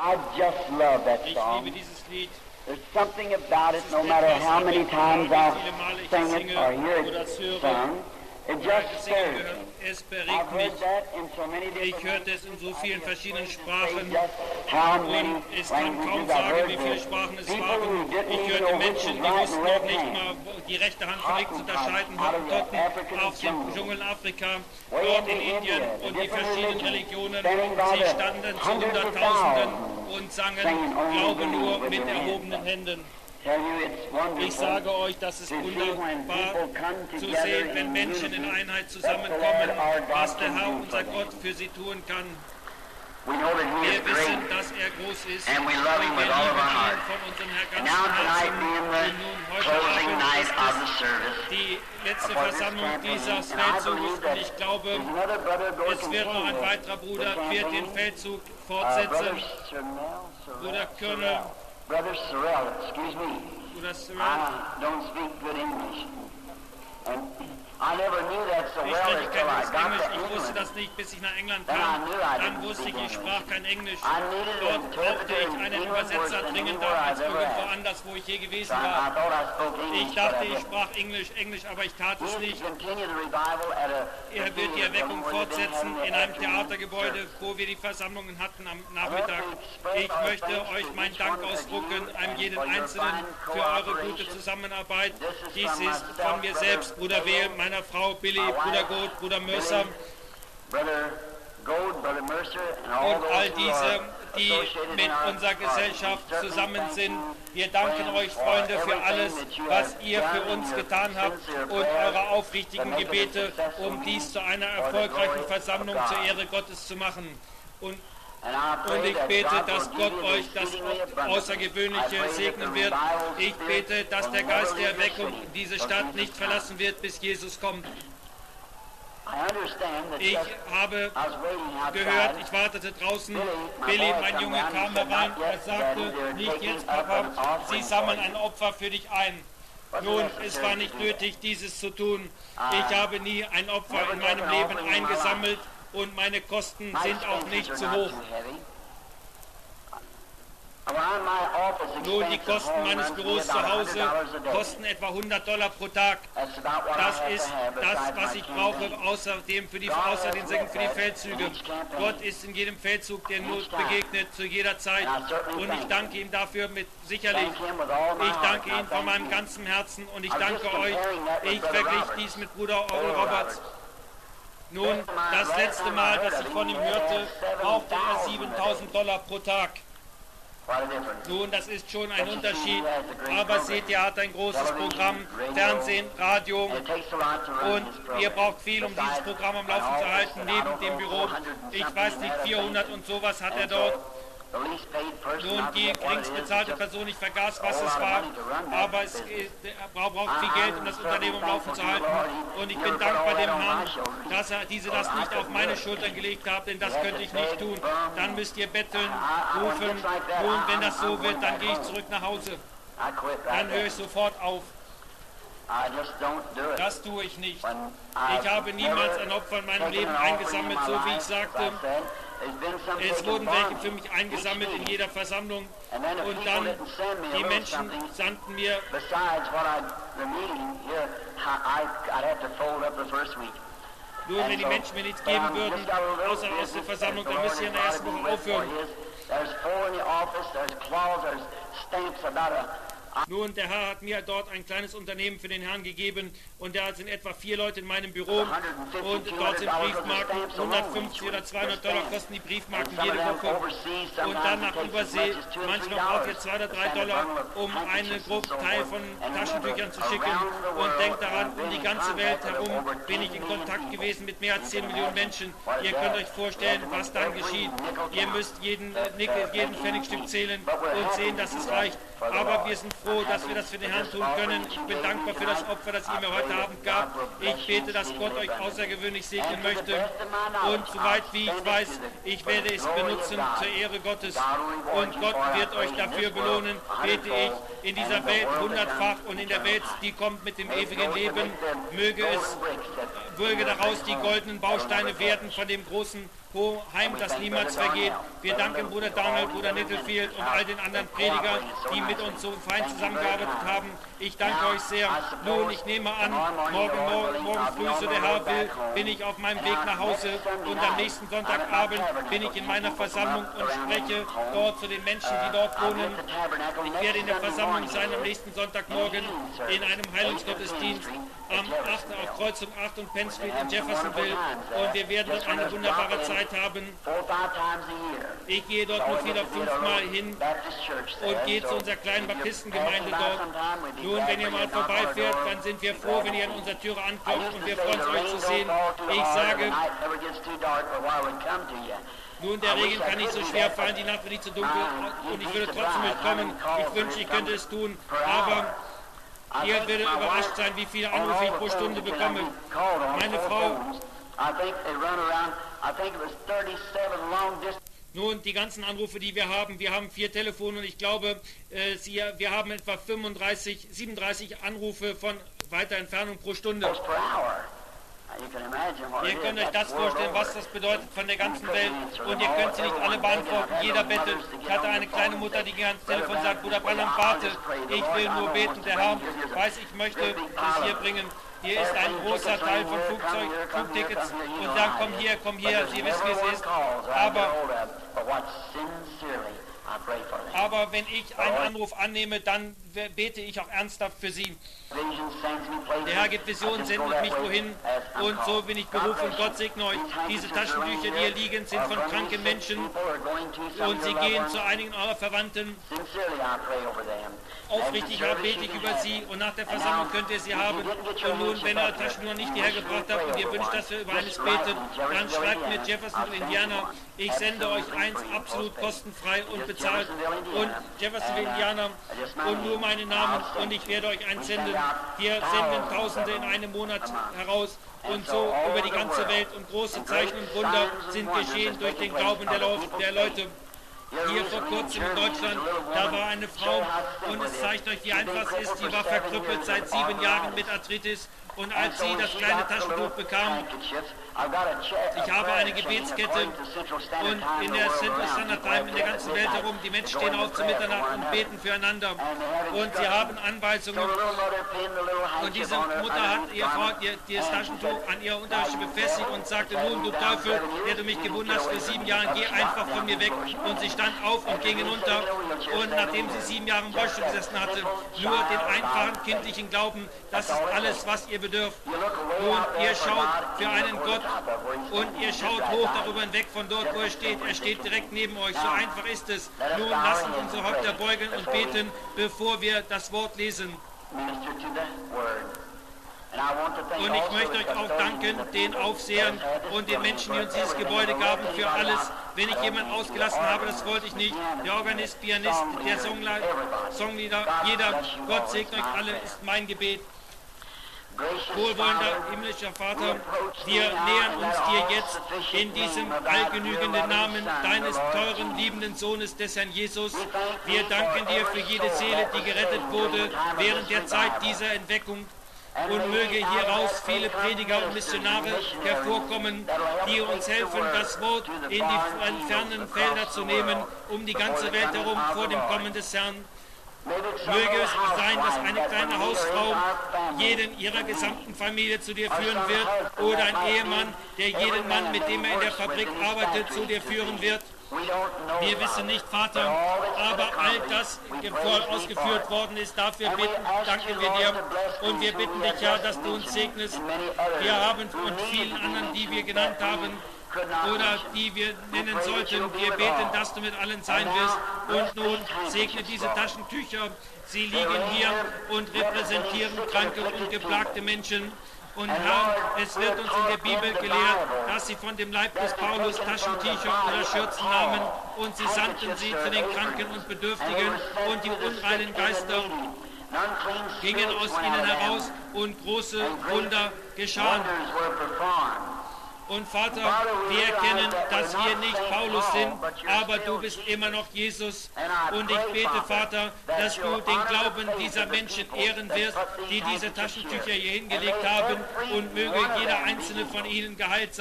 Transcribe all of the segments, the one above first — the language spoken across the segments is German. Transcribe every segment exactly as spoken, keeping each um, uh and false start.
I just love that Ich song. liebe dieses Lied. There's something about it, Es no ist matter etwas, how ob many ich times egal I wie viele Male ich sing es it singe or hear oder it es höre, sung, it oder just gesungen stirs gehört, me. es I've beregt heard mich. that in so many Ich different hörte es in so vielen verschiedenen Sprachen just how many und ich kann kaum languages I've sagen, heard wie viele this. Sprachen es People waren. who didn't Ich even hörte know which Menschen, was die right wussten and noch left nicht hand. mal die rechte Hand von links zu unterscheiden, Out of the Hottentotten African aus dem jungle. Dschungel Afrika, Way dort into in Indien India, the und die different verschiedenen religions, Religionen. standing by Sie the standen zu hundreds of Hunderttausenden thousands, und sangen, singing only Glaube nur believe with mit your hands erhobenen up. Händen. Tell you it's wonderful. Ich sage euch, das ist to see when wunderbar people come zu together sehen, wenn in Menschen in unity, Einheit that the zusammenkommen, Lord our God was der can Herr, do unser for Gott, them. für sie tun kann. We know that He Wir is wissen, great, dass er groß ist and we und love Him wir with all of lieben our ihn heart. von unserem And ganzen now tonight Herzen. being Und nun the heute closing Abend night ist of the es service die letzte for this Versammlung campaign, dieses and I Feldzuges believe und that ich glaube, there's another brother going es to wird noch ein continue weiterer Bruder, the wird den campaign. Feldzug Uh, fortsetzen. Brother Sorrell, Sorrell, Bruder Colonel. Sorrell. Brother Sorrell, excuse me. Bruder Cyril, I don't speak good English. And I never knew that so ich well spreche until I kein got Englisch, to ich wusste England. das nicht, bis ich nach England Then I kam. knew I Dann didn't wusste ich, speak ich English. sprach kein Englisch. I needed an Dort brauchte interpreter ich in einen England worse Übersetzer than dringender anywhere als I've ever irgendwo had. anders, wo ich je So gewesen I, I war. thought I spoke Ich English, but dachte, I ich didn't. sprach Englisch, Englisch, aber ich tat es He nicht. will continue the revival at a Er wird die Erweckung fortsetzen in einem Theatergebäude, wo wir die Versammlungen hatten am Nachmittag. Ich möchte euch meinen Dank ausdrücken an jeden Einzelnen für eure gute Zusammenarbeit. Dies ist von mir selbst, Bruder Wehl, meiner Frau Billy, Bruder Gold, Bruder Mercer Brother Gold, Brother Mercer, and all und all those who diese, are die associated mit in our unserer party. Gesellschaft We certainly zusammen thank sind. you, Wir danken friends, euch, for Freunde, für everything alles, that you was have ihr für done uns and your getan habt sincere und prayers eure to aufrichtigen make it a Gebete, successful um dies zu einer for the erfolgreichen glory Versammlung of zur God. Ehre Gottes zu machen. Und And I pray Und ich that bete, God dass will Gott give you euch das exceedingly abundantly. I Außergewöhnliche pray that segnen the wird. revival Ich spirit bete, dass will der never Geist der leave your Erweckung city diese till Stadt Jesus nicht comes. verlassen wird, bis Jesus kommt. I understand that Ich just, habe I was waiting gehört, outside. ich wartete draußen. Billy, my Billy, boy, mein come Junge, down. He kam said, herein. "Not Er yet, sagte, Daddy, they're nicht taking jetzt, up Papa, an offering sie for sammeln you." ein Opfer für dich ein. Nun, es war nicht nötig, dieses zu tun. Ich habe nie ein Opfer in meinem Leben eingesammelt und meine Kosten My sind auch expenses nicht are zu not hoch. too heavy. Around my office Nun, die expense at Kosten home meines runs me Büros zu about Hause one hundred dollars a day. kosten etwa hundert Dollar pro Tag. That's about what Das I have ist to have das, besides was my ich campaign. brauche, außerdem für die, außer den Segen für die Feldzüge. Gott ist in jedem Feldzug, der Not begegnet, zu jeder Zeit. Und ich danke ihm dafür mit sicherlich. Thank him with all my Ich heart. danke Now, ihm von thank meinem you. ganzen Herzen und ich I was danke just euch. comparing that with Ich Brother verglich Roberts. dies mit Bruder Oral Oral Roberts. Nun, das letzte Mal, dass ich von ihm hörte, brauchte er siebentausend Dollar pro Tag. What a difference. Nun, das ist schon ein Unterschied, aber seht ihr, er hat ein großes Programm, Fernsehen, Radio And it takes a lot to run und this ihr program. braucht viel, um dieses Programm am Laufen zu halten, neben dem Büro. Ich weiß nicht, vierhundert und sowas hat er dort. The least paid person, Nun, I die forget what it is, geringstbezahlte just Person, ich vergaß, was es war, aber es ist- er braucht viel Geld, um das Unternehmen am Laufen zu halten. Und ich bin dankbar dem Herrn, dass er diese Last nicht auf meine Schultern gelegt hat, denn das könnte ich nicht tun. Dann müsst ihr betteln, rufen. Nun, wenn das so wird, dann gehe ich zurück nach Hause. I quit right Dann höre there. ich sofort auf. I just don't do it. Das tue ich nicht. When Ich habe niemals ein Opfer in meinem Leben eingesammelt, so wie ich sagte. Es wurden welche für mich eingesammelt in jeder Versammlung. Und dann, die Menschen sandten mir, Besides what I, the meeting here, I, I'd have to fold up the first week. nur wenn die Menschen mir nichts geben würden, außer der ersten Versammlung, dann müsst ihr in der ersten Woche aufhören. There's four in the office, there's claws, there's stamps about a Nun, der Herr hat mir dort ein kleines Unternehmen für den Herrn gegeben und da sind etwa vier Leute in meinem Büro und dort sind Briefmarken, hundertfünfzig oder zweihundert Dollar kosten die Briefmarken jede Woche und dann nach Übersee, manchmal braucht ihr zwei oder drei Dollar, um einen groben Teil von Taschentüchern zu schicken und denkt daran, um die ganze Welt herum bin ich in Kontakt gewesen mit mehr als zehn Millionen Menschen. Ihr könnt euch vorstellen, was dann geschieht. Ihr müsst jeden, Nickel, jeden Pfennigstück zählen und sehen, dass es reicht. Aber wir sind froh, dass wir das für den Herrn tun können. Ich bin dankbar für das Opfer, das ihr mir heute Abend gab. Ich bete, dass Gott euch außergewöhnlich segnen möchte. Und soweit wie ich weiß, ich werde es benutzen zur Ehre Gottes. Und Gott wird euch dafür belohnen, bete ich, in dieser Welt hundertfach und in der Welt, die kommt mit dem ewigen Leben. Möge es, möge daraus die goldenen Bausteine werden von dem großen heim, das niemals vergeht. Wir danken Bruder Donald, Bruder Littlefield und all den anderen Predigern, die mit uns so fein zusammengearbeitet haben. Ich danke euch sehr. Nun, ich nehme an, morgen, morgen, morgen früh, so der Herr will, bin ich auf meinem Weg nach Hause und am nächsten Sonntagabend bin ich in meiner Versammlung und spreche dort zu den Menschen, die dort wohnen. Ich werde in der Versammlung sein am nächsten Sonntagmorgen in einem Heilungsgottesdienst am achten auf Kreuzung acht und Penn Street in Jeffersonville und wir werden dort eine wunderbare Zeit haben. Ich gehe dort nur vier oder fünfmal hin und gehe zu unserer kleinen Baptistengemeinde dort. Nun, wenn ihr mal vorbeifährt, dann sind wir froh, wenn ihr an unserer Türe anklopft und wir freuen uns, euch zu sehen. Ich sage, nun, der Regen kann nicht so schwer fallen, die Nacht wird nicht so dunkel und ich würde trotzdem nicht kommen. Ich wünsche, ich könnte es tun, aber ihr werdet überrascht sein, wie viele Anrufe ich pro Stunde bekomme. Meine Frau, nun, die ganzen Anrufe, die wir haben, wir haben vier Telefone und ich glaube, äh, Sie, wir haben etwa fünfunddreißig, siebenunddreißig Anrufe von weiter Entfernung pro Stunde. Ihr könnt euch das vorstellen, was das bedeutet von der ganzen Welt und ihr könnt sie nicht alle beantworten. Jeder betet. Ich hatte eine kleine Mutter, die ging ans Telefon und sagt, Bruder Branham, warte, ich will nur beten. Der Herr weiß, ich möchte es hier bringen. Hier ist ein großer Teil von Flugzeug, Flugtickets und dann komm hier, komm hier, Sie wissen, wie es ist. Aber, aber wenn ich einen Anruf annehme, dann bete ich auch ernsthaft für Sie. Der Herr gibt Visionen, sendet mich wohin und so bin ich berufen. Gott segne euch. Diese Taschentücher, die hier liegen, sind von kranken Menschen und sie gehen zu einigen eurer Verwandten. Aufrichtig bete ich über sie und nach der Versammlung könnt ihr sie haben. Und nun, wenn ihr Taschentücher nicht hierher gebracht habt und ihr wünscht, dass wir über eines beten, dann schreibt mir Jefferson, Indiana. Ich sende euch eins absolut kostenfrei und bezahlt. Und Jefferson, Indiana und nur meinen Namen und ich werde euch eins senden. Wir senden Tausende in einem Monat heraus und so über die ganze Welt und große Zeichen und Wunder sind geschehen durch den Glauben der, der Leute. Hier vor kurzem in Deutschland, da war eine Frau und es zeigt euch, wie einfach es ist, sie war verkrüppelt seit sieben Jahren mit Arthritis und als sie das kleine Taschentuch bekam, ich habe eine Gebetskette und in der Central Standard Time in der ganzen Welt herum, die Menschen stehen auf zur Mitternacht und beten füreinander und sie haben Anweisungen und diese Mutter hat ihr Frau ihr, das Taschentuch an ihrer Unterwäsche befestigt und sagte, nun du Teufel, der du mich gebunden hast für sieben Jahre, geh einfach von mir weg und sie stand auf und ging hinunter und nachdem sie sieben Jahre im Rollstuhl gesessen hatte, nur den einfachen kindlichen Glauben, das ist alles, was ihr bedürft. Und ihr schaut für einen Gott und ihr schaut hoch darüber hinweg von dort, wo er steht. Er steht direkt neben euch. So einfach ist es. Nun lassen unsere Häupter beugen und beten, bevor wir das Wort lesen. Und ich möchte euch auch danken, den Aufsehern und den Menschen, die uns dieses Gebäude gaben, für alles. Wenn ich jemanden ausgelassen habe, das wollte ich nicht. Der Organist, Pianist, der Songleader, jeder, Gott segne euch alle, ist mein Gebet. Wohlwollender himmlischer Vater, wir nähern uns dir jetzt in diesem allgenügenden Namen deines teuren, liebenden Sohnes, des Herrn Jesus. Wir danken dir für jede Seele, die gerettet wurde während der Zeit dieser Entdeckung. Und möge hieraus viele Prediger und Missionare hervorkommen, die uns helfen, das Wort in die fernen Felder zu nehmen, um die ganze Welt herum vor dem Kommen des Herrn. Möge es sein, dass eine kleine Hausfrau jeden ihrer gesamten Familie zu dir führen wird oder ein Ehemann, der jeden Mann, mit dem er in der Fabrik arbeitet, zu dir führen wird. Wir wissen nicht, Vater, aber all das voll ausgeführt worden ist, dafür bitten, danken wir dir und wir bitten dich ja, dass du uns segnest. Wir haben und vielen anderen, die wir genannt haben, oder die wir nennen sollten. Wir beten, dass du mit allen sein wirst. Und nun segne diese Taschentücher. Sie liegen hier und repräsentieren kranke und geplagte Menschen. Und Herr, es wird uns in der Bibel gelehrt, dass sie von dem Leib des Paulus Taschentücher oder Schürzen nahmen und sie sandten sie zu den Kranken und Bedürftigen und die unreinen Geister gingen aus ihnen heraus und große Wunder geschahen. Und Vater, wir erkennen, dass wir nicht Paulus sind, aber du bist immer noch Jesus. Und ich bete, Vater, dass du den Glauben dieser Menschen ehren wirst, die diese Taschentücher hier hingelegt haben, und möge jeder einzelne von ihnen geheilt sein.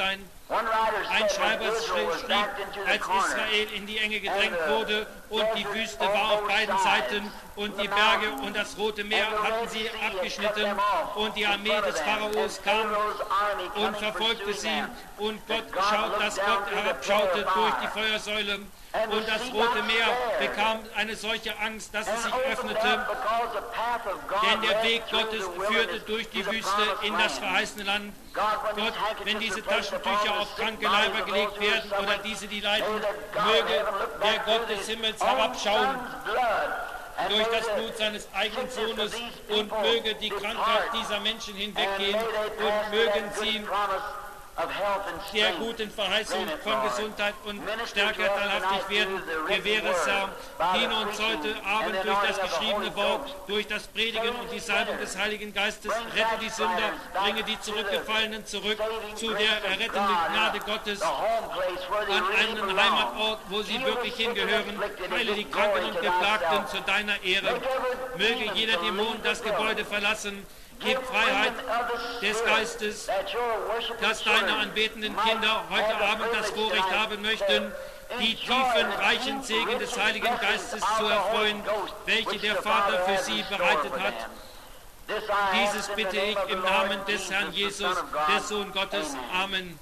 Ein Schreiber schrieb, als Israel in die Enge gedrängt wurde und die Wüste war auf beiden Seiten und die Berge und das Rote Meer hatten sie abgeschnitten und die Armee des Pharaos kam und verfolgte sie und Gott schaut, dass Gott herabschaute durch die Feuersäule und das Rote Meer bekam eine solche Angst, dass es sich öffnete, denn der Weg Gottes führte durch die Wüste in das verheißene Land. Gott, wenn diese Taschentücher auf kranke Leiber gelegt werden oder diese, die leiden, möge der Gott des Himmels herabschauen durch das Blut seines eigenen Sohnes und möge die Krankheit dieser Menschen hinweggehen und mögen sie der guten Verheißung von Gesundheit und Stärke teilhaftig werden. Gewähre es, Herr, diene uns heute Abend durch das geschriebene Wort, durch das Predigen und die Salbung des Heiligen Geistes, rette die Sünder, bringe die Zurückgefallenen zurück zu der errettenden Gnade Gottes, an einen Heimatort, wo sie wirklich hingehören. Heile die Kranken und Geplagten zu deiner Ehre. Möge jeder Dämon das Gebäude verlassen. Gib Freiheit des Geistes, dass deine anbetenden Kinder heute Abend das Vorrecht haben möchten, die tiefen, reichen Segen des Heiligen Geistes zu erfreuen, welche der Vater für sie bereitet hat. Dieses bitte ich im Namen des Herrn Jesus, des Sohn Gottes. Amen.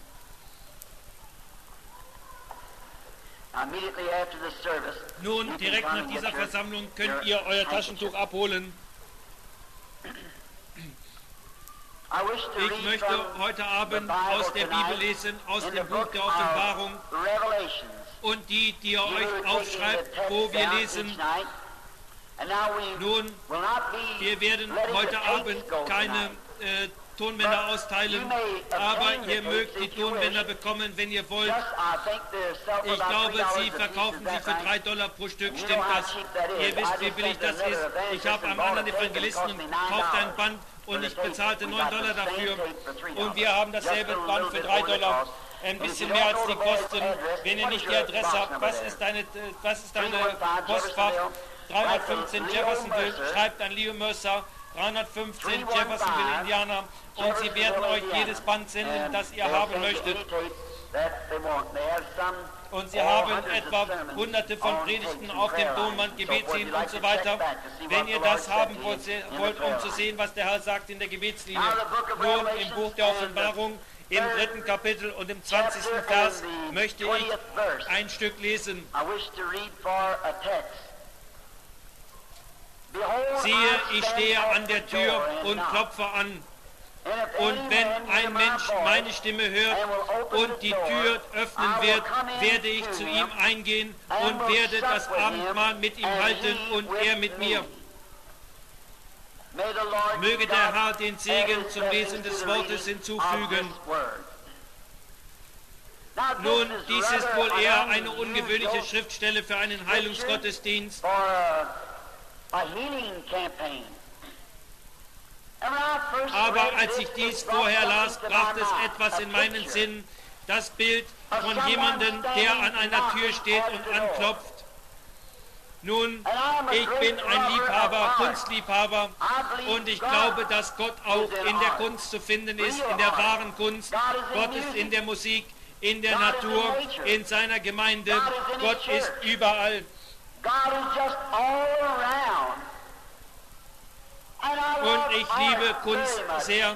Nun, direkt nach dieser Versammlung könnt ihr euer Taschentuch abholen. Ich möchte heute Abend aus der Bibel lesen, aus dem Buch der Offenbarung. Und die, die ihr euch aufschreibt, wo wir lesen. Nun, wir werden heute Abend keine äh, Tonbänder austeilen, aber ihr mögt die Tonbänder bekommen, wenn ihr wollt. Ich glaube, sie verkaufen sie für drei Dollar pro Stück, stimmt das? Ihr wisst, wie billig das ist. Ich habe einen anderen Evangelisten und kaufte ein Band und ich bezahlte neun Dollar dafür. Und wir haben dasselbe Band für drei Dollar. Ein bisschen mehr als die Kosten, wenn ihr nicht die Adresse habt. Was ist deine, was ist deine Postfach? dreihundertfünfzehn Jeffersonville, schreibt an Leo Mercer, dreihundertfünfzehn Jeffersonville, Indiana, und sie werden euch jedes Band senden, das ihr haben möchtet. Und sie haben etwa hunderte von Predigten auf dem Tonband, Gebetslinien und so weiter. Wenn ihr das haben wollt, um zu sehen, was der Herr sagt in der Gebetslinie, nun im Buch der Offenbarung, im dritten Kapitel und im zwanzigsten Vers möchte ich ein Stück lesen. Siehe, ich stehe an der Tür und klopfe an. Und wenn ein Mensch meine Stimme hört und die Tür öffnen wird, werde ich zu ihm eingehen und werde das Abendmahl mit ihm halten und er mit mir. Möge der Herr den Segen zum Lesen des Wortes hinzufügen. Nun, dies ist wohl eher eine ungewöhnliche Schriftstelle für einen Heilungsgottesdienst. Aber als ich dies vorher las, brachte es etwas in meinen Sinn, das Bild von jemandem, der an einer Tür steht und anklopft. Nun, ich bin ein Liebhaber, Kunstliebhaber, und ich glaube, dass Gott auch in der Kunst zu finden ist, in der wahren Kunst. Gott ist in der Musik, in der Natur, in seiner Gemeinde. Gott ist überall. Und ich liebe Kunst sehr.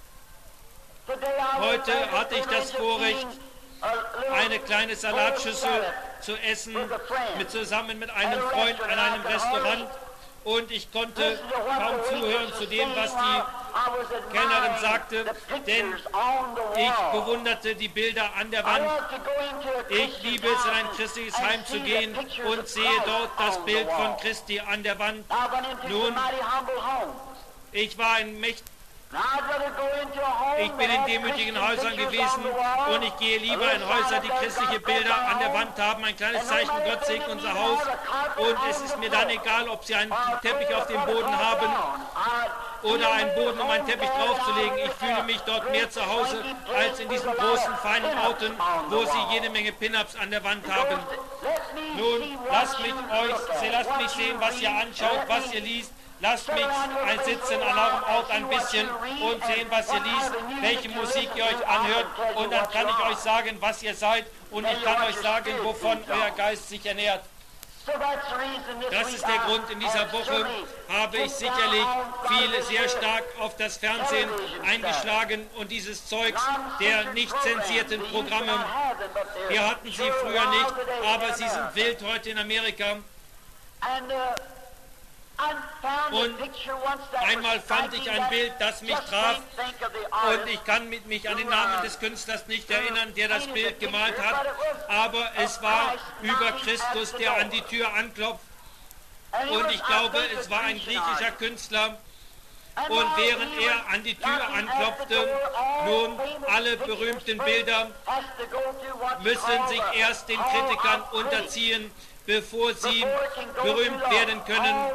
Heute hatte ich das Vorrecht, eine kleine Salatschüssel zu essen, mit, zusammen mit einem Freund an einem Restaurant. Und ich konnte kaum zuhören zu dem, was die Kellnerin sagte, denn ich bewunderte die Bilder an der Wand. Ich liebe es, in ein christliches Heim zu gehen und sehe dort das Bild von Christi an der Wand. Nun, ich war in mächtigen Ich bin in demütigen Häusern gewesen und ich gehe lieber in Häuser, die christliche Bilder an der Wand haben, ein kleines Zeichen, Gott segne unser Haus, und es ist mir dann egal, ob sie einen Teppich auf dem Boden haben oder einen Boden, um einen Teppich draufzulegen. Ich fühle mich dort mehr zu Hause als in diesen großen, feinen Orten, wo sie jede Menge Pin-Ups an der Wand haben. Nun, lasst mich euch, lasst mich sehen, was ihr anschaut, was ihr liest, lasst mich ein sitzen an eurem Ort ein bisschen und sehen, was ihr liest, welche Musik ihr euch anhört, und dann kann ich euch sagen, was ihr seid, und ich kann euch sagen, wovon euer Geist sich ernährt. Das ist der Grund, in dieser Woche habe ich sicherlich viele sehr stark auf das Fernsehen eingeschlagen und dieses Zeugs der nicht zensierten Programme. Wir hatten sie früher nicht, aber sie sind wild heute in Amerika. Und einmal fand ich ein Bild, das mich traf, und ich kann mich an den Namen des Künstlers nicht erinnern, der das Bild gemalt hat, aber es war über Christus, der an die Tür anklopft, und ich glaube, es war ein griechischer Künstler, und während er an die Tür anklopfte, nun, alle berühmten Bilder müssen sich erst den Kritikern unterziehen, bevor sie berühmt werden können.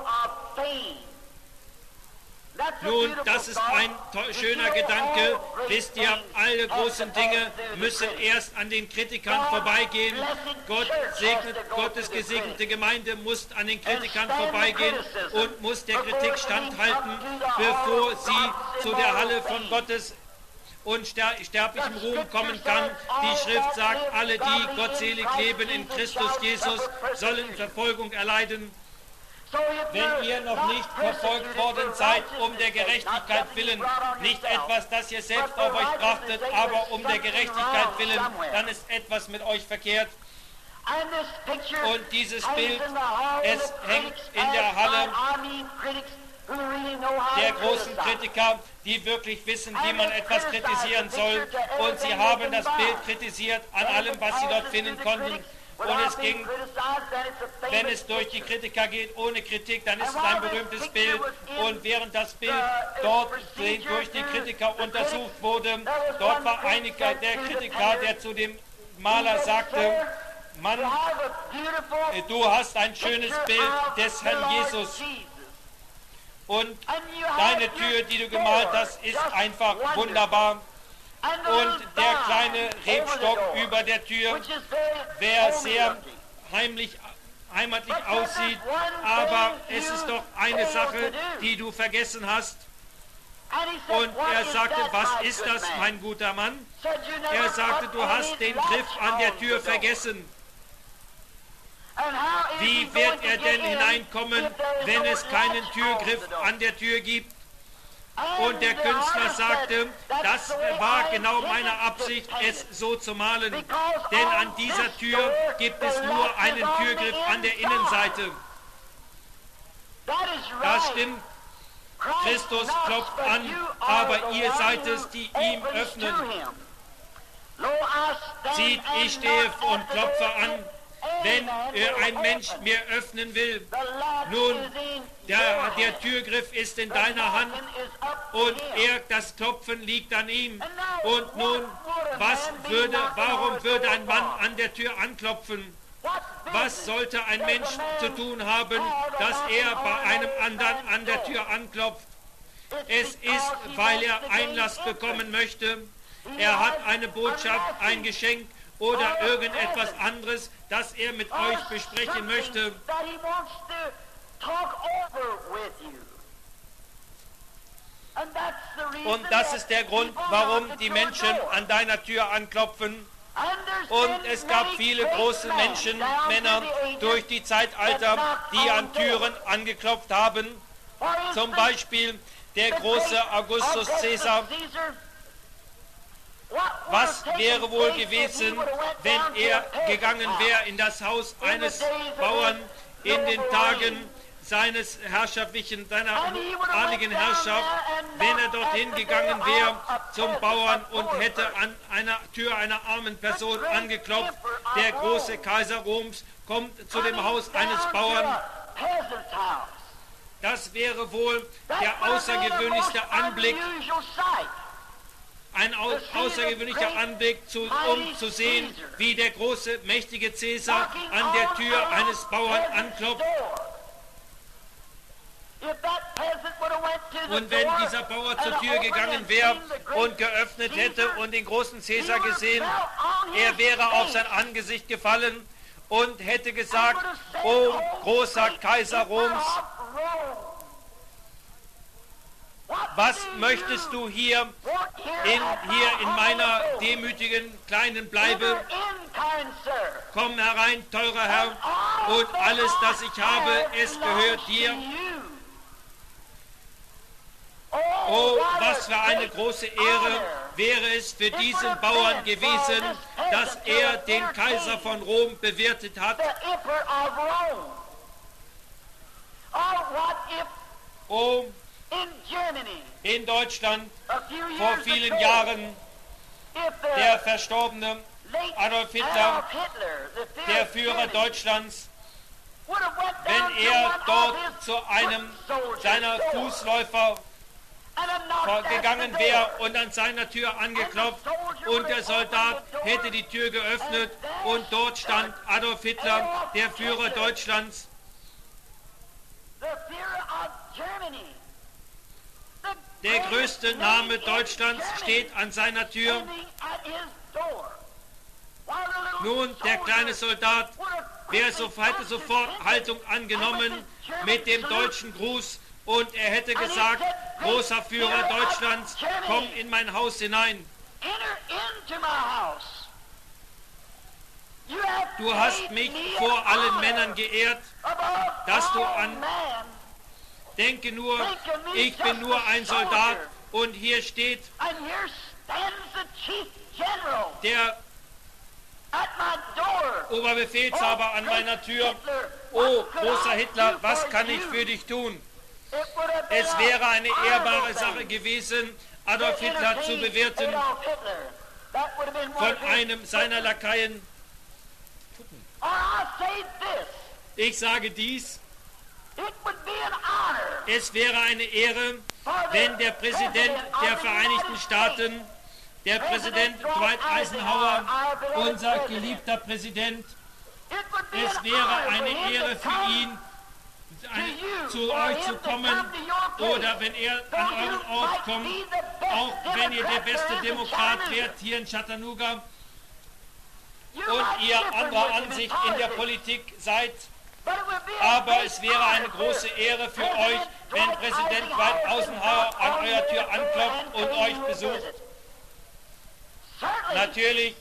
Nun, das ist ein schöner Gedanke. Wisst ihr, alle großen Dinge müssen erst an den Kritikern vorbeigehen. Gott segnet, Gottes gesegnete Gemeinde muss an den Kritikern vorbeigehen und muss der Kritik standhalten, bevor sie zu der Halle von Gottes und sterblichem Ruhm kommen kann. Die Schrift sagt, alle, die gottselig leben in Christus Jesus, sollen Verfolgung erleiden. Wenn ihr noch nicht verfolgt worden seid, um der Gerechtigkeit willen, nicht etwas, das ihr selbst auf euch brachtet, aber um der Gerechtigkeit willen, dann ist etwas mit euch verkehrt. Und dieses Bild, es hängt in der Halle der großen Kritiker, die wirklich wissen, wie man etwas kritisieren soll. Und sie haben das Bild kritisiert an allem, was sie dort finden konnten. Und es ging, wenn es durch die Kritiker geht, ohne Kritik, dann ist es ein berühmtes Bild. Und während das Bild dort durch die Kritiker untersucht wurde, dort war einiger der Kritiker, der zu dem Maler sagte, Mann, du hast ein schönes Bild des Herrn Jesus. Und deine Tür, die du gemalt hast, ist einfach wunderbar. Und der kleine Rebstock über der Tür, der sehr heimlich, heimatlich aussieht, aber es ist doch eine Sache, die du vergessen hast. Und er sagte, was ist das, mein guter Mann? Er sagte, du hast den Griff an der Tür vergessen. Wie wird er denn hineinkommen, wenn es keinen Türgriff an der Tür gibt? Und der Künstler sagte, das war genau meine Absicht, es so zu malen, denn an dieser Tür gibt es nur einen Türgriff an der Innenseite. Das stimmt, Christus klopft an, aber ihr seid es, die ihm öffnen. Sieht, ich stehe und klopfe an. Wenn ein Mensch mir öffnen will, nun, der, der Türgriff ist in deiner Hand und er, das Klopfen liegt an ihm. Und nun, was würde, warum würde ein Mann an der Tür anklopfen? Was sollte ein Mensch zu tun haben, dass er bei einem anderen an der Tür anklopft? Es ist, weil er Einlass bekommen möchte. Er hat eine Botschaft, ein Geschenk oder irgendetwas anderes, das er mit euch besprechen möchte. Und das ist der Grund, warum die Menschen an deiner Tür anklopfen. Und es gab viele große Menschen, Männer durch die Zeitalter, die an Türen angeklopft haben. Zum Beispiel der große Augustus Caesar. Was wäre wohl gewesen, wenn er gegangen wäre in das Haus eines Bauern in den Tagen seines herrschaftlichen, seiner adligen Herrschaft, wenn er dorthin gegangen wäre zum Bauern und hätte an einer Tür einer armen Person angeklopft? Der große Kaiser Roms kommt zu dem Haus eines Bauern. Das wäre wohl der außergewöhnlichste Anblick. Ein au außergewöhnlicher Anblick, zu, um zu sehen, wie der große, mächtige Caesar an der Tür eines Bauern anklopft. Und wenn dieser Bauer zur Tür gegangen wäre und geöffnet hätte und den großen Caesar gesehen, er wäre auf sein Angesicht gefallen und hätte gesagt, o großer Kaiser Roms, Was möchtest du hier in, hier in meiner demütigen kleinen Bleibe? Komm herein, teurer Herr, und alles, das ich habe, es gehört dir. Oh, was für eine große Ehre wäre es für diesen Bauern gewesen, dass er den Kaiser von Rom bewirtet hat. Oh, in Deutschland vor vielen Jahren der verstorbene Adolf Hitler, der Führer Deutschlands, wenn er dort zu einem seiner Fußläufer gegangen wäre und an seiner Tür angeklopft und der Soldat hätte die Tür geöffnet und dort stand Adolf Hitler, der Führer Deutschlands. Der größte Name Deutschlands steht an seiner Tür. Nun, der kleine Soldat wäre so, hätte sofort Haltung angenommen mit dem deutschen Gruß und er hätte gesagt, großer Führer Deutschlands, komm in mein Haus hinein. Du hast mich vor allen Männern geehrt, dass du an... Denke nur, ich bin nur ein Soldat und hier steht der Oberbefehlshaber an meiner Tür. Oh, großer Hitler, was kann ich für dich tun? Es wäre eine ehrbare Sache gewesen, Adolf Hitler zu bewirten von einem seiner Lakaien. Ich sage dies. Es wäre eine Ehre, wenn der Präsident der Vereinigten Staaten, der Präsident Dwight Eisenhower, unser geliebter Präsident, es wäre eine Ehre für ihn, ein, zu euch zu kommen, oder wenn er an euren Ort kommt, auch wenn ihr der beste Demokrat wärt hier in Chattanooga und ihr anderer Ansicht in der Politik seid. Aber es wäre eine große Ehre für euch, wenn Präsident Dwight Eisenhower an eurer Tür anklopft und euch besucht. Natürlich,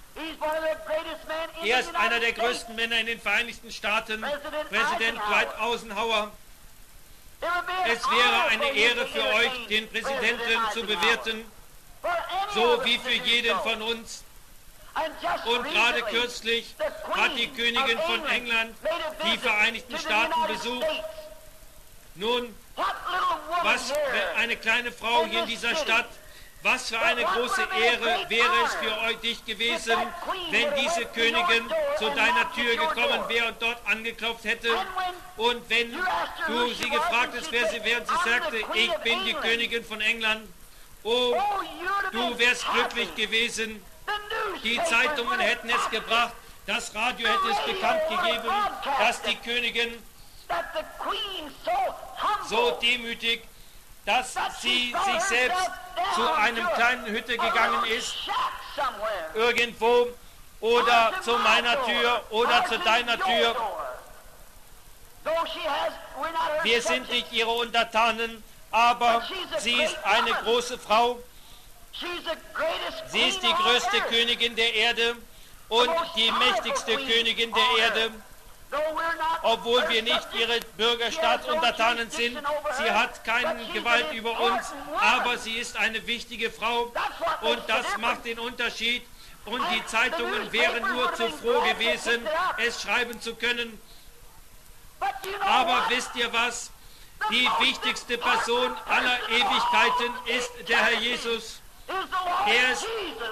er ist einer der größten Männer in den Vereinigten Staaten, Präsident Dwight Eisenhower. Es wäre eine Ehre für euch, den Präsidenten zu bewirten, so wie für jeden von uns. Und gerade kürzlich hat die Königin von England die Vereinigten Staaten besucht. Nun, was für eine kleine Frau hier in dieser Stadt, was für eine große Ehre wäre es für euch dich gewesen, wenn diese Königin zu deiner Tür gekommen wäre und dort angeklopft hätte. Und wenn du sie gefragt hast, wer sie wäre, und sie sagte, ich bin die Königin von England. Oh, du wärst glücklich gewesen. Die Zeitungen hätten es gebracht, das Radio hätte es bekannt gegeben, dass die Königin so demütig, dass sie sich selbst zu einem kleinen Hütte gegangen ist, irgendwo, oder zu meiner Tür oder zu deiner Tür. Wir sind nicht ihre Untertanen, aber sie ist eine große Frau. Sie ist die größte Königin der Erde und die mächtigste Königin der Erde. Obwohl wir nicht ihre Bürgerstaatsuntertanen sind, sie hat keine Gewalt über uns, aber sie ist eine wichtige Frau und das macht den Unterschied. Und die Zeitungen wären nur zu froh gewesen, es schreiben zu können. Aber wisst ihr was? Die wichtigste Person aller Ewigkeiten ist der Herr Jesus. Er ist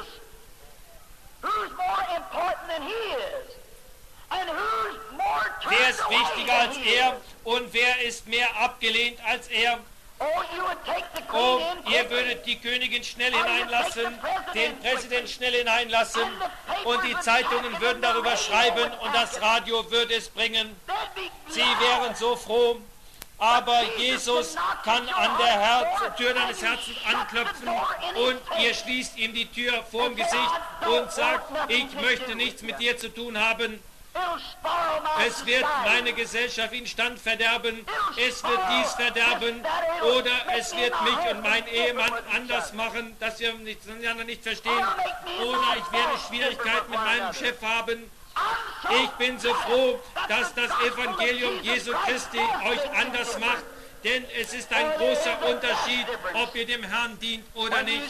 wer ist wichtiger als er und wer ist mehr abgelehnt als er? Oh, ihr würdet die Königin schnell hineinlassen, den Präsident schnell hineinlassen und die Zeitungen würden darüber schreiben und das Radio würde es bringen. Sie wären so froh. Aber Jesus kann an der Herz, Tür deines Herzens anklopfen und ihr schließt ihm die Tür vorm Gesicht und sagt, ich möchte nichts mit dir zu tun haben. Es wird meine Gesellschaft in Stand verderben, es wird dies verderben, oder es wird mich und meinen Ehemann anders machen, dass wir uns einander nicht verstehen, oder ich werde Schwierigkeiten mit meinem Chef haben. Ich bin so froh, dass das Evangelium Jesu Christi euch anders macht, denn es ist ein großer Unterschied, ob ihr dem Herrn dient oder nicht.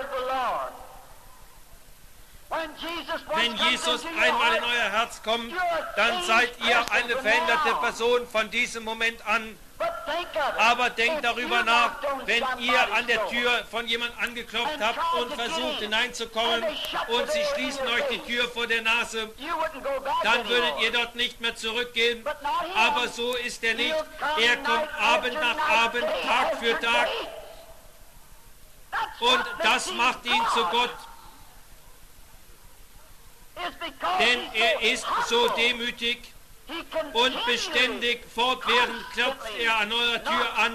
Wenn Jesus einmal in euer Herz kommt, dann seid ihr eine veränderte Person von diesem Moment an. Aber denkt darüber nach, wenn ihr an der Tür von jemandem angeklopft habt und versucht hineinzukommen und sie schließen euch die Tür vor der Nase, dann würdet ihr dort nicht mehr zurückgehen. Aber so ist er nicht. Er kommt Abend nach Abend, Tag für Tag. Und das macht ihn zu Gott. Denn er ist so demütig und beständig, fortwährend klopft er an eurer Tür an.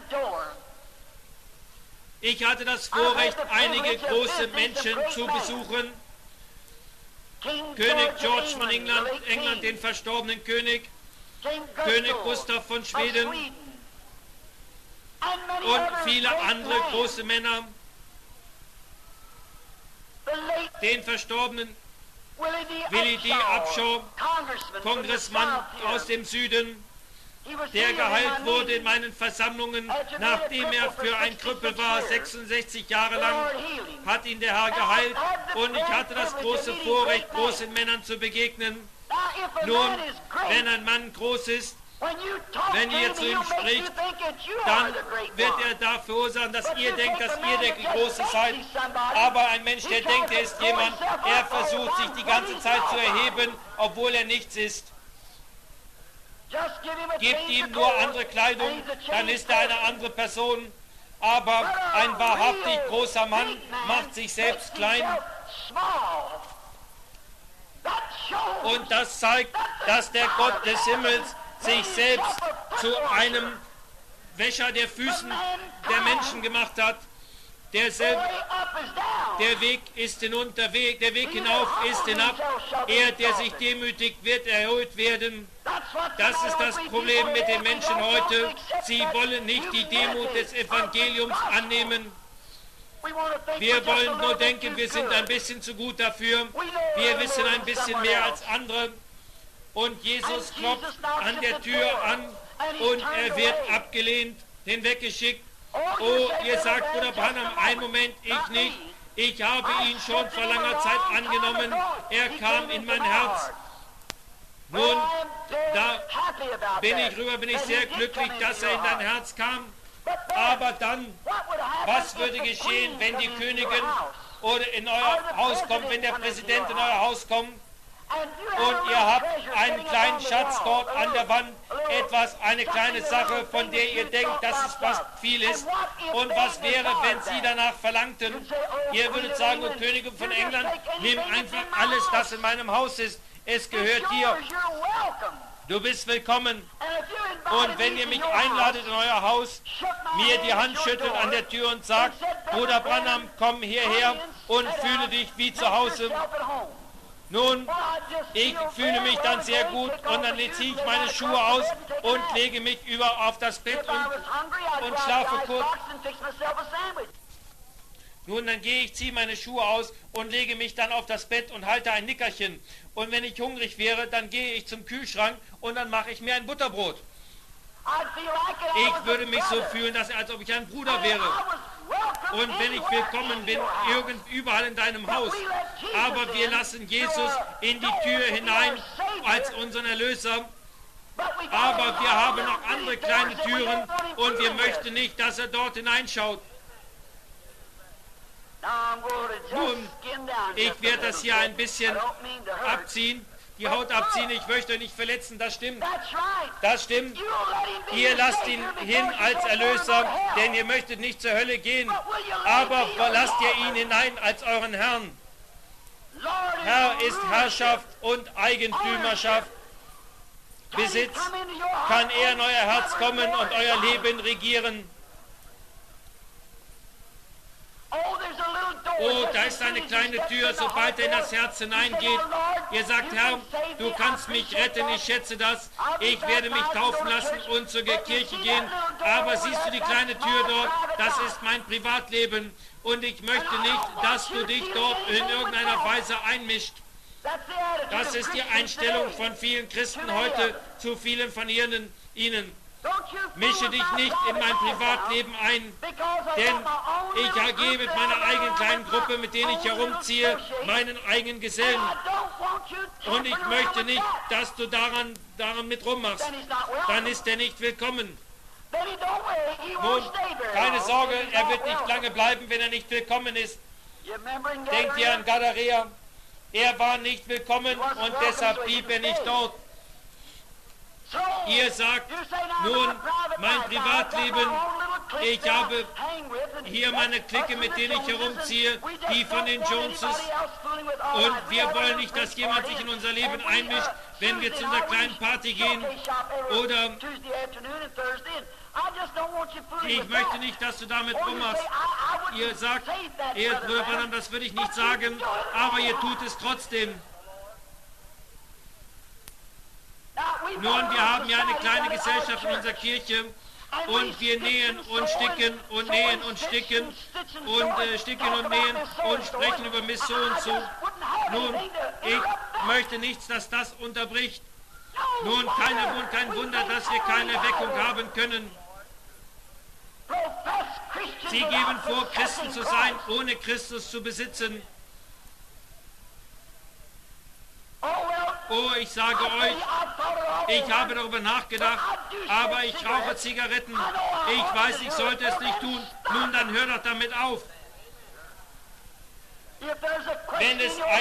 Ich hatte das Vorrecht, einige große Menschen zu besuchen. König George von England, England, den verstorbenen König, König Gustav von Schweden und viele andere große Männer, den verstorbenen Willie D. Upshaw, Kongressmann aus dem Süden, der geheilt wurde in meinen Versammlungen, nachdem er für ein Krüppel war, sechsundsechzig Jahre lang, hat ihn der Herr geheilt und ich hatte das große Vorrecht, großen Männern zu begegnen. Nun, wenn ein Mann groß ist, wenn ihr zu ihm spricht, dann wird er da verursachen, dass ihr denkt, dass ihr der Große seid. Aber ein Mensch, der denkt, er ist jemand, er versucht sich die ganze Zeit zu erheben, obwohl er nichts ist. Gebt ihm nur andere Kleidung, dann ist er eine andere Person. Aber ein wahrhaftig großer Mann macht sich selbst klein. Und das zeigt, dass der Gott des Himmels sich selbst zu einem Wäscher der Füßen der Menschen gemacht hat. Der, der Weg ist hinunter, Weg, der Weg hinauf ist hinab. Er, der sich demütigt, wird erhöht werden. Das ist das Problem mit den Menschen heute. Sie wollen nicht die Demut des Evangeliums annehmen. Wir wollen nur denken, wir sind ein bisschen zu gut dafür. Wir wissen ein bisschen mehr als andere. Und Jesus klopft an der Tür an und er wird abgelehnt, hinweggeschickt. Oh, ihr sagt, Bruder Branham, einen Moment, ich nicht. Ich habe ihn schon vor langer Zeit angenommen. Er kam in mein Herz. Nun, da bin ich rüber, bin ich sehr glücklich, dass er in dein Herz kam. Aber dann, was würde geschehen, wenn die Königin oder in euer Haus kommt, wenn der Präsident in euer Haus kommt? Und ihr habt einen kleinen Schatz dort an der Wand, etwas, eine kleine Sache, von der ihr denkt, dass es was viel ist. Und was wäre, wenn sie danach verlangten? Ihr würdet sagen, und Königin von England, nimm einfach alles, das in meinem Haus ist. Es gehört dir. Du bist willkommen. Und wenn ihr mich einladet in euer Haus, mir die Hand schüttelt an der Tür und sagt, Bruder Branham, komm hierher und fühle dich wie zu Hause. Nun, ich fühle mich dann sehr gut und dann ziehe ich meine Schuhe aus und lege mich über auf das Bett und, und schlafe kurz. Nun, dann gehe ich, ziehe meine Schuhe aus und lege mich dann auf das Bett und halte ein Nickerchen. Und wenn ich hungrig wäre, dann gehe ich zum Kühlschrank und dann mache ich mir ein Butterbrot. Ich würde mich so fühlen, dass, als ob ich ein Bruder wäre. Und wenn ich willkommen bin, irgend, überall in deinem Haus. Aber wir lassen Jesus in die Tür hinein als unseren Erlöser. Aber wir haben noch andere kleine Türen und wir möchten nicht, dass er dort hineinschaut. Nun, ich werde das hier ein bisschen abziehen, die Haut abziehen, ich möchte euch nicht verletzen, das stimmt. Das stimmt. Ihr lasst ihn hin als Erlöser, denn ihr möchtet nicht zur Hölle gehen. Aber lasst ihr ihn hinein als euren Herrn. Herr ist Herrschaft und Eigentümerschaft. Besitz, kann er in euer Herz kommen und euer Leben regieren. Oh, da ist eine kleine Tür, sobald er in das Herz hineingeht. Ihr sagt, Herr, du kannst mich retten, ich schätze das. Ich werde mich taufen lassen und zur Kirche gehen. Aber siehst du die kleine Tür dort? Das ist mein Privatleben. Und ich möchte nicht, dass du dich dort in irgendeiner Weise einmischt. Das ist die Einstellung von vielen Christen heute zu vielen von ihnen. ihnen. Mische dich nicht in mein Privatleben ein, denn ich gehe mit meiner eigenen kleinen Gruppe, mit denen ich herumziehe, meinen eigenen Gesellen. Und ich möchte nicht, dass du daran, daran mit rummachst. Dann ist er nicht willkommen. Nun, keine Sorge, er wird nicht lange bleiben, wenn er nicht willkommen ist. Denkt ihr an Gadarea? Er war nicht willkommen und deshalb blieb er nicht dort. Ihr sagt, nun, mein Privatleben, ich habe hier meine Clique, mit denen ich herumziehe, die von den Joneses, und wir wollen nicht, dass jemand sich in unser Leben einmischt, wenn wir zu einer kleinen Party gehen, oder ich möchte nicht, dass du damit rummachst. Ihr sagt, ihr Brüder, das würde ich nicht sagen, aber ihr tut es trotzdem. Nun, wir haben ja eine kleine Gesellschaft in unserer Kirche und wir nähen und sticken und nähen und sticken und äh, sticken und nähen und sprechen über Mission zu. Nun, ich möchte nichts, dass das unterbricht. Nun, keine, kein Wunder, dass wir keine Erweckung haben können. Sie geben vor, Christen zu sein, ohne Christus zu besitzen. Oh, ich sage euch, ich habe darüber nachgedacht, aber ich rauche Zigaretten. Ich weiß, ich sollte es nicht tun. Nun, dann hör doch damit auf. Wenn es, ein,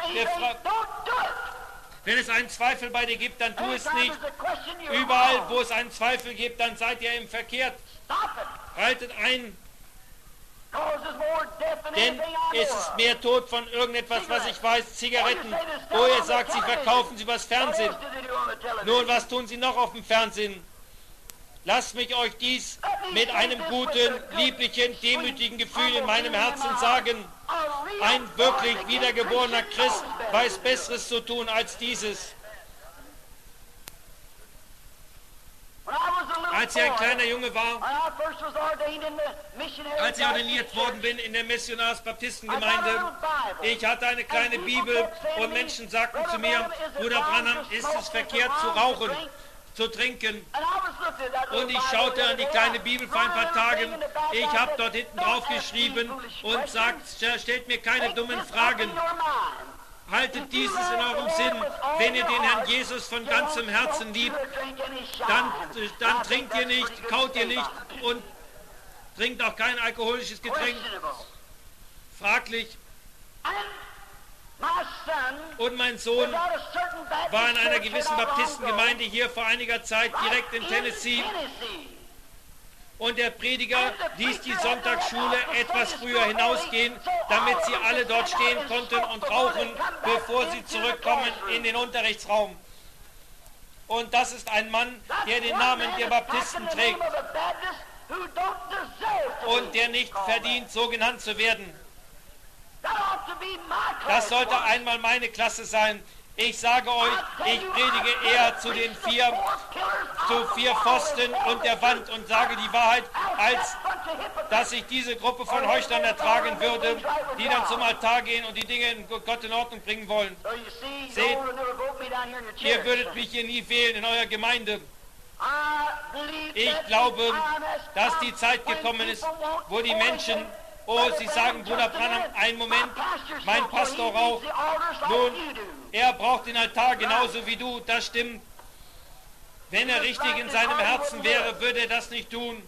wenn es einen Zweifel bei dir gibt, dann tu es nicht. Überall, wo es einen Zweifel gibt, dann seid ihr im Verkehrt. Haltet ein. Denn es ist mehr Tod von irgendetwas, was ich weiß, Zigaretten. Oh, ihr sagt, sie verkaufen sie übers Fernsehen. Nun, was tun sie noch auf dem Fernsehen? Lasst mich euch dies mit einem guten, lieblichen, demütigen Gefühl in meinem Herzen sagen. Ein wirklich wiedergeborener Christ weiß Besseres zu tun als dieses. Als ich ein kleiner Junge war, als ich ordiniert worden bin in der Missionars-Baptisten-Gemeinde, ich hatte eine kleine Bibel und Menschen sagten zu mir, Bruder Branham, ist es verkehrt zu rauchen, zu trinken? Und ich schaute an die kleine Bibel vor ein paar Tagen, ich habe dort hinten drauf geschrieben und sagt, stellt mir keine dummen Fragen. Haltet dieses in eurem Sinn, wenn ihr den Herrn Jesus von ganzem Herzen liebt, dann, dann trinkt ihr nicht, kaut ihr nicht und trinkt auch kein alkoholisches Getränk. Fraglich. Und mein Sohn war in einer gewissen Baptistengemeinde hier vor einiger Zeit direkt in Tennessee. Und der Prediger ließ die Sonntagsschule etwas früher hinausgehen, damit sie alle dort stehen konnten und rauchen, bevor sie zurückkommen in den Unterrichtsraum. Und das ist ein Mann, der den Namen der Baptisten trägt und der nicht verdient, so genannt zu werden. Das sollte einmal meine Klasse sein. Ich sage euch, ich predige eher zu den vier, zu vier Pfosten und der Wand und sage die Wahrheit, als dass ich diese Gruppe von Heuchlern ertragen würde, die dann zum Altar gehen und die Dinge in Gott in Ordnung bringen wollen. Seht, ihr würdet mich hier nie wählen in eurer Gemeinde. Ich glaube, dass die Zeit gekommen ist, wo die Menschen, oh, sie sagen, Bruder Branham, einen Moment, mein Pastor raucht. Nun, er braucht den Altar genauso wie du, das stimmt. Wenn er richtig in seinem Herzen wäre, würde er das nicht tun.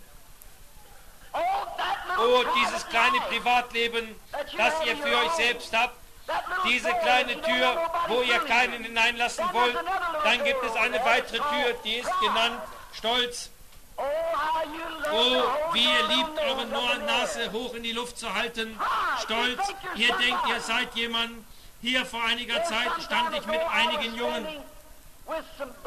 Oh, dieses kleine Privatleben, das ihr für euch selbst habt, diese kleine Tür, wo ihr keinen hineinlassen wollt, dann gibt es eine weitere Tür, die ist genannt Stolz. Oh, wie ihr liebt, eure Nase hoch in die Luft zu halten. Stolz, ihr denkt, ihr seid jemand. Hier vor einiger Zeit stand ich mit einigen Jungen.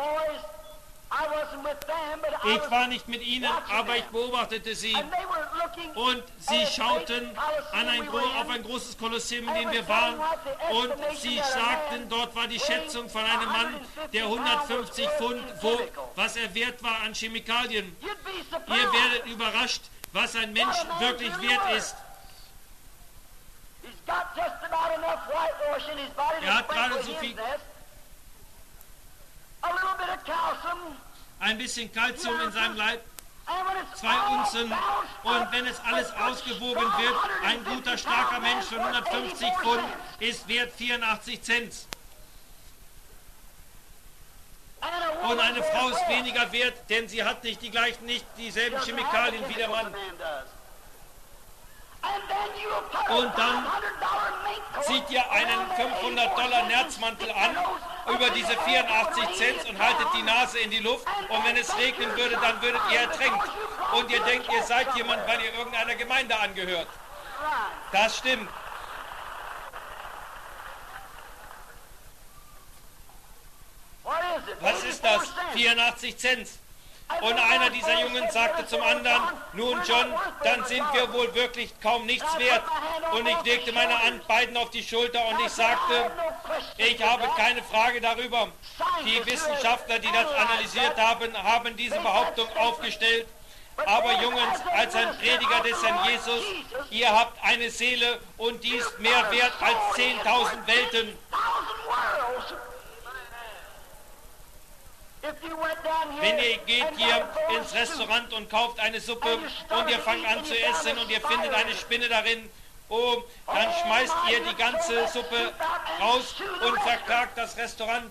Ich war nicht mit ihnen, aber ich beobachtete sie. und sie schauten an ein, auf ein großes Kolosseum, in dem wir waren, und sie sagten, dort war die Schätzung von einem Mann, der hundertfünfzig Pfund, wo, was er wert war an Chemikalien. Ihr werdet überrascht, was ein Mensch wirklich wert ist. Er hat gerade so viel, ein bisschen Kalzium in seinem Leib, zwei Unzen, und wenn es alles ausgewogen wird, ein guter, starker Mensch von hundertfünfzig Pfund ist wert vierundachtzig Cent. Und eine Frau ist weniger wert, denn sie hat nicht die gleichen, nicht dieselben Chemikalien wie der Mann. Und dann zieht ihr einen fünfhundert Dollar Nerzmantel an über diese vierundachtzig Cent und haltet die Nase in die Luft, und wenn es regnen würde, dann würdet ihr ertränkt. Und ihr denkt, ihr seid jemand, weil ihr irgendeiner Gemeinde angehört. Das stimmt. Was ist das? vierundachtzig Cent. Und einer dieser Jungen sagte zum anderen, nun John, dann sind wir wohl wirklich kaum nichts wert. Und ich legte meine Hand beiden auf die Schulter und ich sagte, ich habe keine Frage darüber. Die Wissenschaftler, die das analysiert haben, haben diese Behauptung aufgestellt. Aber Jungs, als ein Prediger des Herrn Jesus, ihr habt eine Seele und die ist mehr wert als zehntausend Welten. Wenn ihr geht hier ins Restaurant und kauft eine Suppe und ihr fangt an zu essen und ihr findet eine Spinne darin, oh, dann schmeißt ihr die ganze Suppe raus und verklagt das Restaurant.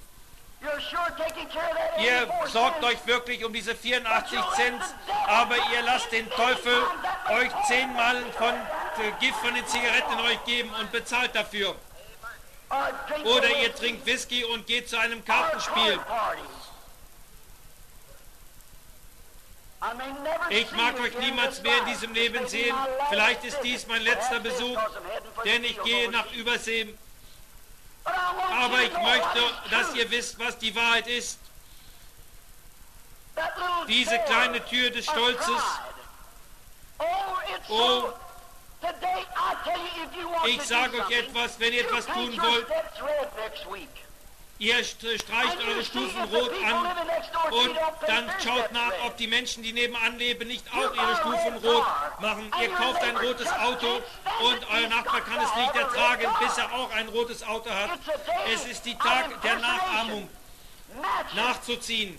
Ihr sorgt euch wirklich um diese vierundachtzig Cent, aber ihr lasst den Teufel euch zehnmal von Gift von den Zigaretten euch geben und bezahlt dafür. Oder ihr trinkt Whisky und geht zu einem Kartenspiel. Ich mag euch niemals mehr in diesem Leben sehen. Vielleicht ist dies mein letzter Besuch, denn ich gehe nach Übersee. Aber ich möchte, dass ihr wisst, was die Wahrheit ist. Diese kleine Tür des Stolzes. Oh, ich sage euch etwas, wenn ihr etwas tun wollt. Ihr streicht eure Stufen rot an und dann schaut nach, ob die Menschen, die nebenan leben, nicht auch ihre Stufen rot machen. Ihr kauft ein rotes Auto und euer Nachbar kann es nicht ertragen, bis er auch ein rotes Auto hat. Es ist die Tag der Nachahmung, nachzuziehen.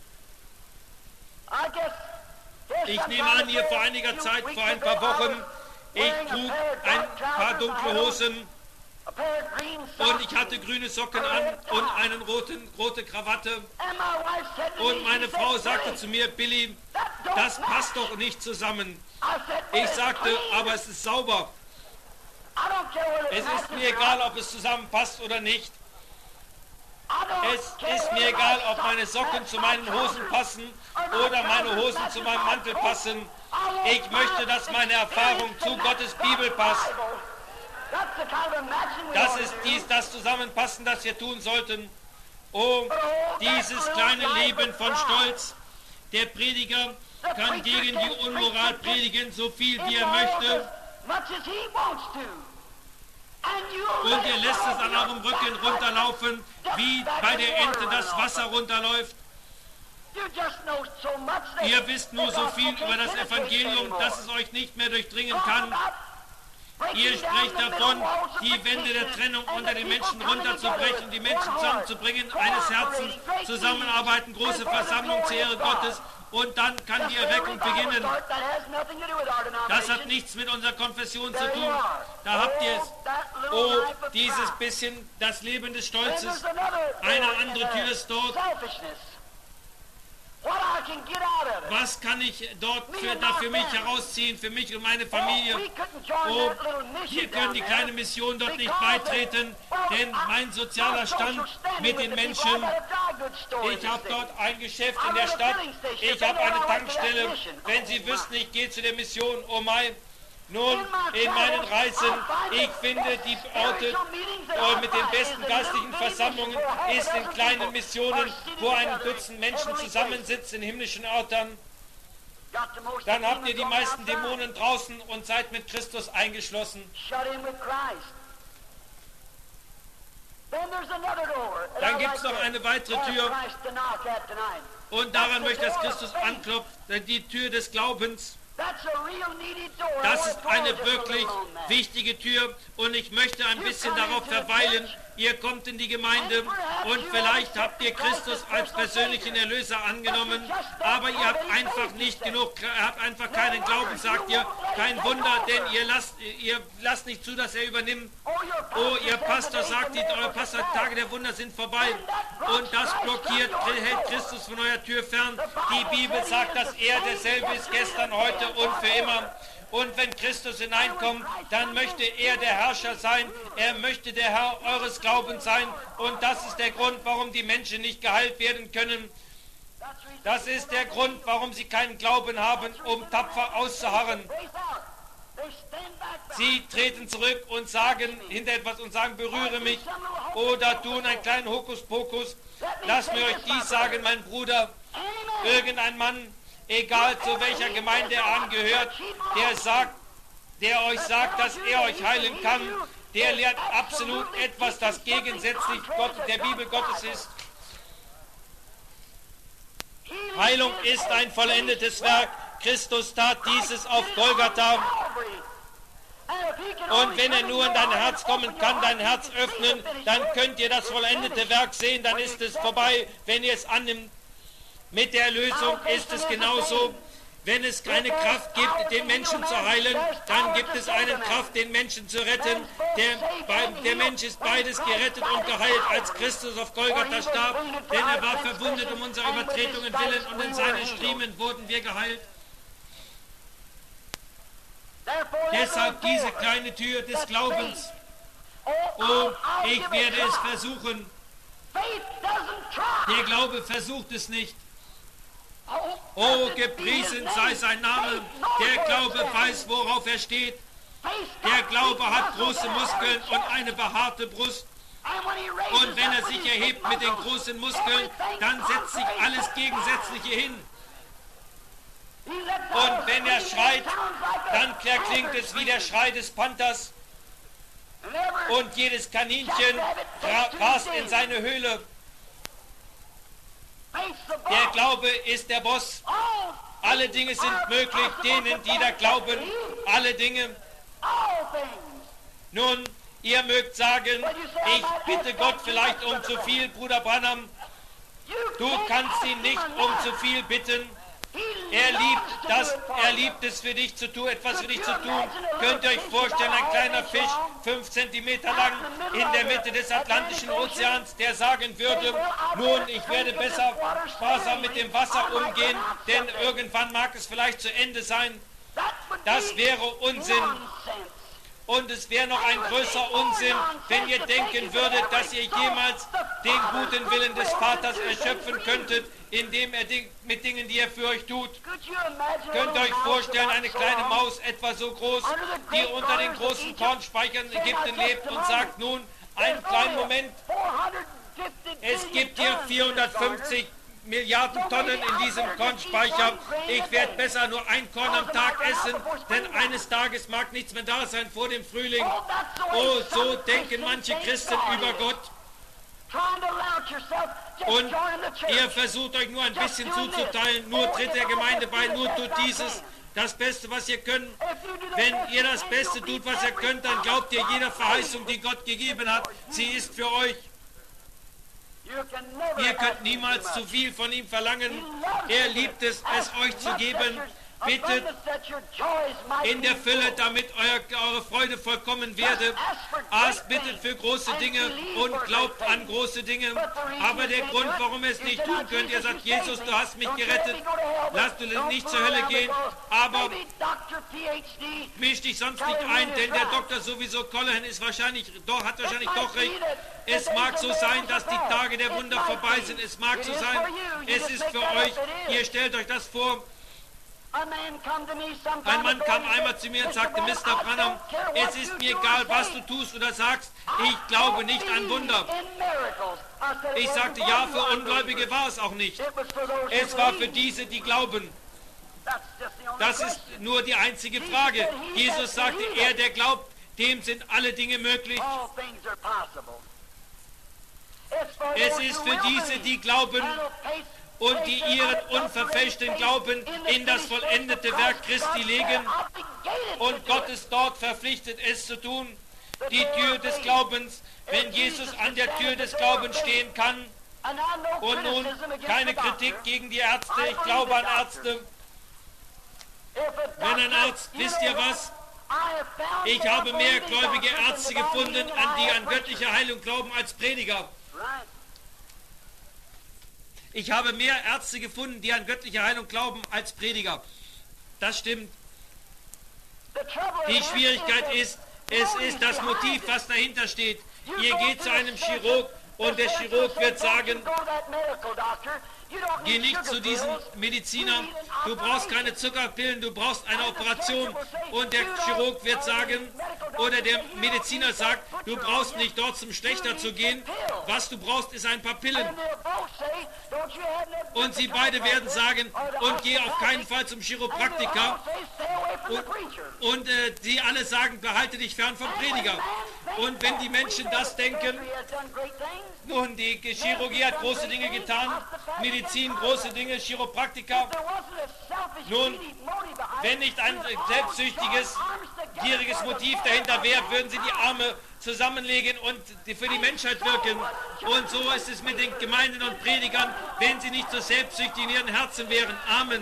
Ich nehme an, hier vor einiger Zeit, vor ein paar Wochen, ich trug ein paar dunkle Hosen, und ich hatte grüne Socken an und eine rote, rote Krawatte. Und meine Frau sagte zu mir, Billy, das passt doch nicht zusammen. Ich sagte, aber es ist sauber. Es ist mir egal, ob es zusammenpasst oder nicht. Es ist mir egal, ob meine Socken zu meinen Hosen passen oder meine Hosen zu meinem Mantel passen. Ich möchte, dass meine Erfahrung zu Gottes Bibel passt. Das ist dies, das Zusammenpassen, das wir tun sollten. Oh, dieses kleine Leben von Stolz. Der Prediger kann gegen die Unmoral predigen, so viel wie er möchte. Und er lässt es an eurem Rücken runterlaufen, wie bei der Ente das Wasser runterläuft. Ihr wisst nur so viel über das Evangelium, dass es euch nicht mehr durchdringen kann. Ihr sprecht davon, die Wände der Trennung unter den Menschen runterzubrechen, die Menschen zusammenzubringen, eines Herzens, zusammenarbeiten, große Versammlung zur Ehre Gottes, und dann kann die Erweckung beginnen. Das hat nichts mit unserer Konfession zu tun. Da habt ihr es. Oh, dieses bisschen, das Leben des Stolzes. Eine andere Tür ist dort. Was kann ich dort für, da für mich herausziehen, für mich und meine Familie? Oh, wir können die kleine Mission dort nicht beitreten, denn mein sozialer Stand mit den Menschen, ich habe dort ein Geschäft in der Stadt, ich habe eine Tankstelle. Wenn Sie wüssten, ich gehe zu der Mission, oh mein, nun, in meinen Reisen, ich finde, die Orte äh, mit den besten geistlichen Versammlungen ist in kleinen Missionen, wo ein Dutzend Menschen zusammensitzen in himmlischen Orten. got the most dann habt ihr demons die on meisten outside. Dämonen draußen und seid mit Christus eingeschlossen. Shut in with Christ. Then there's another door. that Dann I'd gibt's like noch to eine weitere ask Tür. Christ to knock at tonight. Und daran That's the möchte ich, dass door of Christus faith. anklopft, die Tür des Glaubens. That's a real needy door. I Das wanna ist dwell eine just a wirklich little on that. wichtige Tür und ich möchte ein bisschen darauf verweilen. Ihr kommt in die Gemeinde und vielleicht habt ihr Christus als persönlichen Erlöser angenommen, aber ihr habt einfach nicht genug, ihr habt einfach keinen Glauben, sagt ihr. Kein Wunder, denn ihr lasst, ihr lasst nicht zu, dass er übernimmt. Oh, ihr Pastor sagt, die, euer Pastor, Tage der Wunder sind vorbei und das blockiert, hält Christus von eurer Tür fern. Die Bibel sagt, dass er derselbe ist, gestern, heute und für immer. Und wenn Christus hineinkommt, dann möchte er der Herrscher sein. Er möchte der Herr eures Glaubens sein. Und das ist der Grund, warum die Menschen nicht geheilt werden können. Das ist der Grund, warum sie keinen Glauben haben, um tapfer auszuharren. Sie treten zurück und sagen hinter etwas und sagen, berühre mich oder tun einen kleinen Hokuspokus. Lasst mir euch dies sagen, mein Bruder, irgendein Mann, egal zu welcher Gemeinde er angehört, der sagt, der euch sagt, dass er euch heilen kann, der lehrt absolut etwas, das gegensätzlich Gott, der Bibel Gottes ist. Heilung ist ein vollendetes Werk. Christus tat dieses auf Golgatha. Und wenn er nur in dein Herz kommen kann, dein Herz öffnen, dann könnt ihr das vollendete Werk sehen, dann ist es vorbei, wenn ihr es annimmt. Mit der Erlösung ist es genauso. Wenn es keine Kraft gibt, den Menschen zu heilen, dann gibt es eine Kraft, den Menschen zu retten. Der, der Mensch ist beides gerettet und geheilt, als Christus auf Golgatha starb, denn er war verwundet um unsere Übertretungen willen und in seinen Striemen wurden wir geheilt. Deshalb diese kleine Tür des Glaubens. Oh, ich werde es versuchen. Der Glaube versucht es nicht. Oh, gepriesen sei sein Name. Der Glaube weiß, worauf er steht. Der Glaube hat große Muskeln und eine behaarte Brust. Und wenn er sich erhebt mit den großen Muskeln, dann setzt sich alles Gegensätzliche hin. Und wenn er schreit, dann klingt es wie der Schrei des Panthers. Und jedes Kaninchen rast in seine Höhle. Der Glaube ist der Boss. Alle Dinge sind möglich, denen, die da glauben. Alle Dinge. Nun, ihr mögt sagen, ich bitte Gott vielleicht um zu viel, Bruder Branham. Du kannst ihn nicht um zu viel bitten. Er liebt das, er liebt es für dich zu tun, etwas für dich zu tun. Könnt ihr euch vorstellen, ein kleiner Fisch, fünf Zentimeter lang, in der Mitte des Atlantischen Ozeans, der sagen würde, nun, ich werde besser sparsam mit dem Wasser umgehen, denn irgendwann mag es vielleicht zu Ende sein. Das wäre Unsinn. Und es wäre noch ein größer Unsinn, wenn ihr denken würdet, dass ihr jemals den guten Willen des Vaters erschöpfen könntet, indem er mit Dingen, die er für euch tut. Könnt ihr euch vorstellen, eine kleine Maus, etwa so groß, die unter den großen Kornspeichern in Ägypten lebt und sagt nun, einen kleinen Moment, es gibt hier vierhundertfünfzig Milliarden Tonnen in diesem Kornspeicher. Ich werde besser nur ein Korn am Tag essen, denn eines Tages mag nichts mehr da sein vor dem Frühling. Oh, so denken manche Christen über Gott. Und ihr versucht euch nur ein bisschen zuzuteilen, nur tritt der Gemeinde bei, nur tut dieses, das Beste, was ihr könnt. Wenn ihr das Beste tut, was ihr könnt, dann glaubt ihr jeder Verheißung, die Gott gegeben hat. Sie ist für euch. Ihr könnt niemals zu viel von ihm verlangen. Er liebt es, es euch zu geben. Bittet in der Fülle, damit euer, eure Freude vollkommen werde. Aßt, bittet für große Dinge und glaubt an große Dinge. Aber der Grund, warum ihr es nicht tun könnt, ihr sagt, Jesus, du hast mich gerettet. Lass du nicht zur Hölle gehen, aber misch dich sonst nicht ein, denn der Doktor sowieso Collahan ist wahrscheinlich, doch, hat wahrscheinlich doch recht. Es mag so sein, dass die Tage der Wunder vorbei sind. Es mag so sein, es ist für euch. Ihr stellt euch das vor. Ein Mann kam einmal zu mir und sagte, Mister Branham, es ist mir egal, was du tust oder sagst, ich glaube nicht an Wunder. Ich sagte, ja, für Ungläubige war es auch nicht. Es war für diese, die glauben. Das ist nur die einzige Frage. Jesus sagte, er, der glaubt, dem sind alle Dinge möglich. Es ist für diese, die glauben und die ihren unverfälschten Glauben in das vollendete Werk Christi legen, und Gott ist dort verpflichtet, es zu tun. Die Tür des Glaubens, wenn Jesus an der Tür des Glaubens stehen kann. Und nun keine Kritik gegen die Ärzte, ich glaube an Ärzte. Wenn ein Arzt, wisst ihr was? Ich habe mehr gläubige Ärzte gefunden, an die an göttliche Heilung glauben, als Prediger. Ich habe mehr Ärzte gefunden, die an göttliche Heilung glauben, als Prediger. Das stimmt. Die Schwierigkeit ist, es ist das Motiv, was dahinter steht. Ihr geht zu einem Chirurg und der Chirurg wird sagen, geh nicht zu diesem Mediziner, du brauchst keine Zuckerpillen, du brauchst eine Operation. Und der Chirurg wird sagen, oder der Mediziner sagt, du brauchst nicht dort zum Schlächter zu gehen, was du brauchst, ist ein paar Pillen. Und sie beide werden sagen, und geh auf keinen Fall zum Chiropraktiker. Und, und äh, sie alle sagen, behalte dich fern vom Prediger. Und wenn die Menschen das denken, nun, die Chirurgie hat große Dinge getan, Medizin große Dinge, Chiropraktiker. Nun, wenn nicht ein selbstsüchtiges, gieriges Motiv dahinter wäre, würden sie die Arme zusammenlegen und für die Menschheit wirken. Und so ist es mit den Gemeinden und Predigern, wenn sie nicht so selbstsüchtig in ihren Herzen wären. Amen.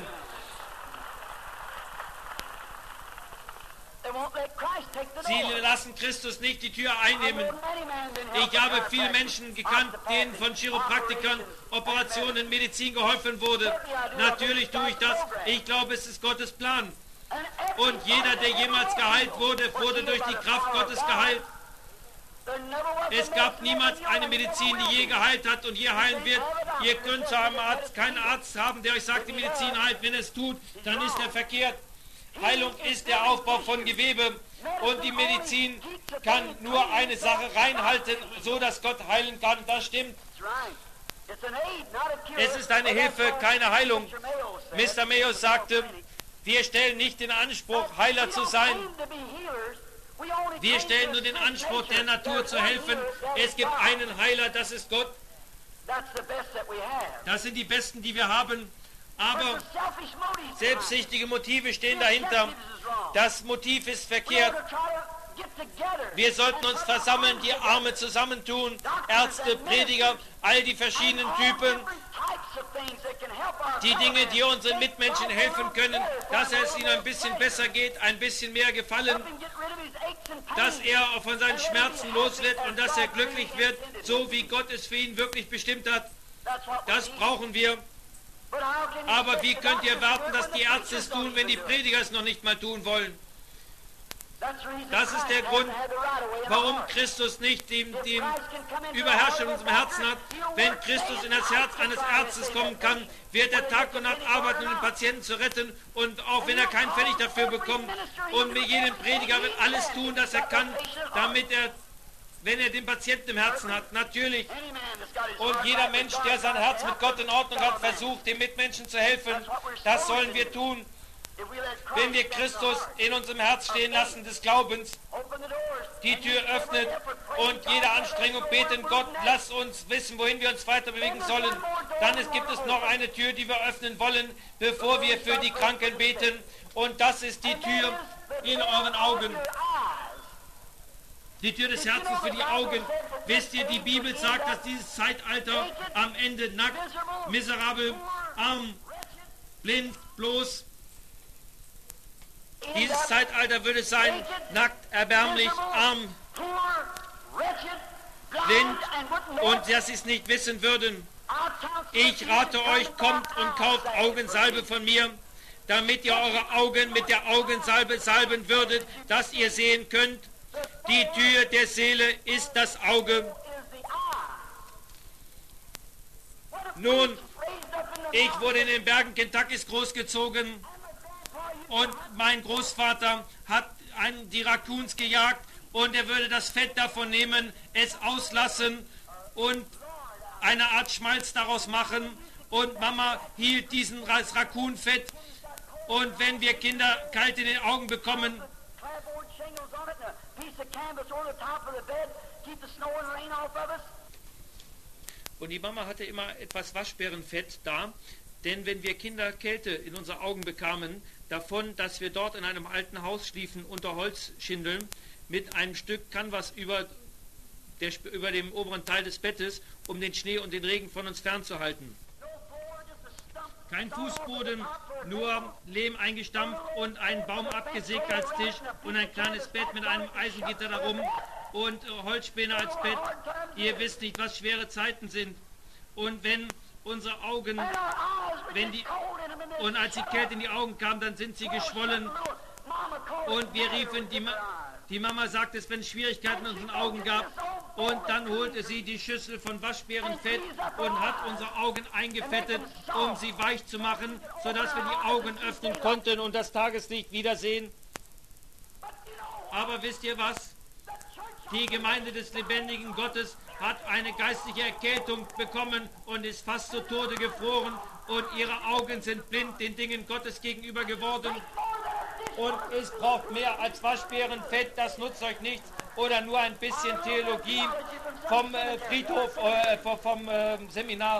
Sie lassen Christus nicht die Tür einnehmen. Ich habe viele Menschen gekannt, denen von Chiropraktikern, Operationen, Medizin geholfen wurde. Natürlich tue ich das. Ich glaube, es ist Gottes Plan. Und jeder, der jemals geheilt wurde, wurde durch die Kraft Gottes geheilt. Es gab niemals eine Medizin, die je geheilt hat und je heilen wird. Ihr könnt zu einem Arzt, keinen Arzt haben, der euch sagt, die Medizin heilt. Wenn es tut, dann ist er verkehrt. Heilung ist der Aufbau von Gewebe, und die Medizin kann nur eine Sache reinhalten, so dass Gott heilen kann. Das stimmt. Es ist eine Hilfe, keine Heilung. Mister Mayo sagte, wir stellen nicht den Anspruch, Heiler zu sein. Wir stellen nur den Anspruch, der Natur zu helfen. Es gibt einen Heiler, das ist Gott. Das sind die besten, die wir haben. Aber selbstsüchtige Motive stehen dahinter. Das Motiv ist verkehrt. Wir sollten uns versammeln, die Arme zusammentun, Ärzte, Prediger, all die verschiedenen Typen, die Dinge, die unseren Mitmenschen helfen können, dass es ihnen ein bisschen besser geht, ein bisschen mehr gefallen, dass er von seinen Schmerzen los wird und dass er glücklich wird, so wie Gott es für ihn wirklich bestimmt hat. Das brauchen wir. Aber wie könnt ihr erwarten, dass die Ärzte es tun, wenn die Prediger es noch nicht mal tun wollen? Das ist der Grund, warum Christus nicht die, die Überherrschung in unserem Herzen hat. Wenn Christus in das Herz eines Arztes kommen kann, wird er Tag und Nacht arbeiten, um den Patienten zu retten. Und auch wenn er keinen Pfennig dafür bekommt, und mit jedem Prediger wird alles tun, was er kann, damit er, wenn er den Patienten im Herzen hat, natürlich. Und jeder Mensch, der sein Herz mit Gott in Ordnung hat, versucht, dem Mitmenschen zu helfen. Das sollen wir tun. Wenn wir Christus in unserem Herz stehen lassen, des Glaubens, die Tür öffnet und jede Anstrengung beten, Gott, lass uns wissen, wohin wir uns weiter bewegen sollen. Dann ist, gibt es noch eine Tür, die wir öffnen wollen, bevor wir für die Kranken beten. Und das ist die Tür in euren Augen. Die Tür des Herzens für die Augen. Wisst ihr, die Bibel sagt, dass dieses Zeitalter am Ende nackt, miserabel, arm, blind, bloß. Dieses Zeitalter würde sein, nackt, erbärmlich, arm, blind und dass sie es nicht wissen würden. Ich rate euch, kommt und kauft Augensalbe von mir, damit ihr eure Augen mit der Augensalbe salben würdet, dass ihr sehen könnt. Die Tür der Seele ist das Auge. Nun, ich wurde in den Bergen Kentuckys großgezogen und mein Großvater hat einen, die Raccoons gejagt und er würde das Fett davon nehmen, es auslassen und eine Art Schmalz daraus machen, und Mama hielt diesen Raccoon-Fett Und wenn wir Kinder kalt in den Augen bekommen, clapboard shingles on it and a piece of canvas over the top of the bed, keep the snow and rain off of us. und die Mama hatte immer etwas Waschbärenfett da, denn wenn wir Kinder Kälte in unsere Augen bekamen, davon, dass wir dort in einem alten Haus schliefen, unter Holzschindeln, mit einem Stück Canvas über, der, über dem oberen Teil des Bettes, um den Schnee und den Regen von uns fernzuhalten. Kein Fußboden, nur Lehm eingestampft und ein Baum abgesägt als Tisch und ein kleines Bett mit einem Eisengitter darum und Holzspäne als Bett. Ihr wisst nicht, was schwere Zeiten sind. Und wenn unsere Augen, wenn die, und als die Kälte in die Augen kam, dann sind sie geschwollen. Und wir riefen, die, die Mama sagte, es wenn es Schwierigkeiten in unseren Augen gab. Und dann holte sie die Schüssel von Waschbärenfett und hat unsere Augen eingefettet, um sie weich zu machen, sodass wir die Augen öffnen konnten und das Tageslicht wiedersehen. Aber wisst ihr was? Die Gemeinde des lebendigen Gottes hat eine geistliche Erkältung bekommen und ist fast zu Tode gefroren und ihre Augen sind blind den Dingen Gottes gegenüber geworden. Und es braucht mehr als Waschbärenfett, das nutzt euch nichts. Oder nur ein bisschen Theologie vom äh, Friedhof, äh, vom, vom äh, Seminar.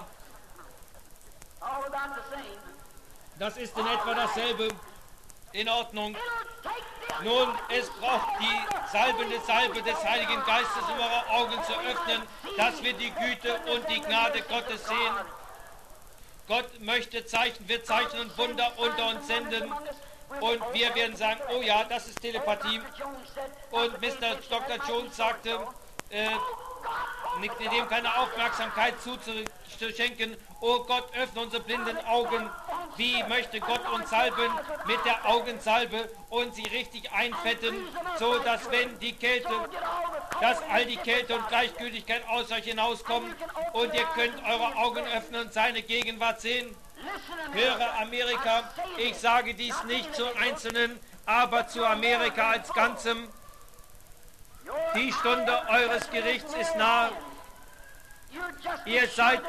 Das ist in etwa dasselbe. In Ordnung. Nun, es braucht die salbende Salbe des Heiligen Geistes, um eure Augen zu öffnen, dass wir die Güte und die Gnade Gottes sehen. Gott möchte Zeichen, wird Zeichen und Wunder unter uns senden. Und wir werden sagen, oh ja, das ist Telepathie. Und Mister Doktor Jones sagte, äh, dem keine Aufmerksamkeit zuzuschenken. Oh Gott, öffne unsere blinden Augen. Wie möchte Gott uns salben mit der Augensalbe und sie richtig einfetten, so dass wenn die Kälte, dass all die Kälte und Gleichgültigkeit aus euch hinauskommen und ihr könnt eure Augen öffnen und seine Gegenwart sehen. Höre Amerika, ich sage dies nicht zu Einzelnen, aber zu Amerika als Ganzem. Die Stunde eures Gerichts ist nahe. Ihr seid,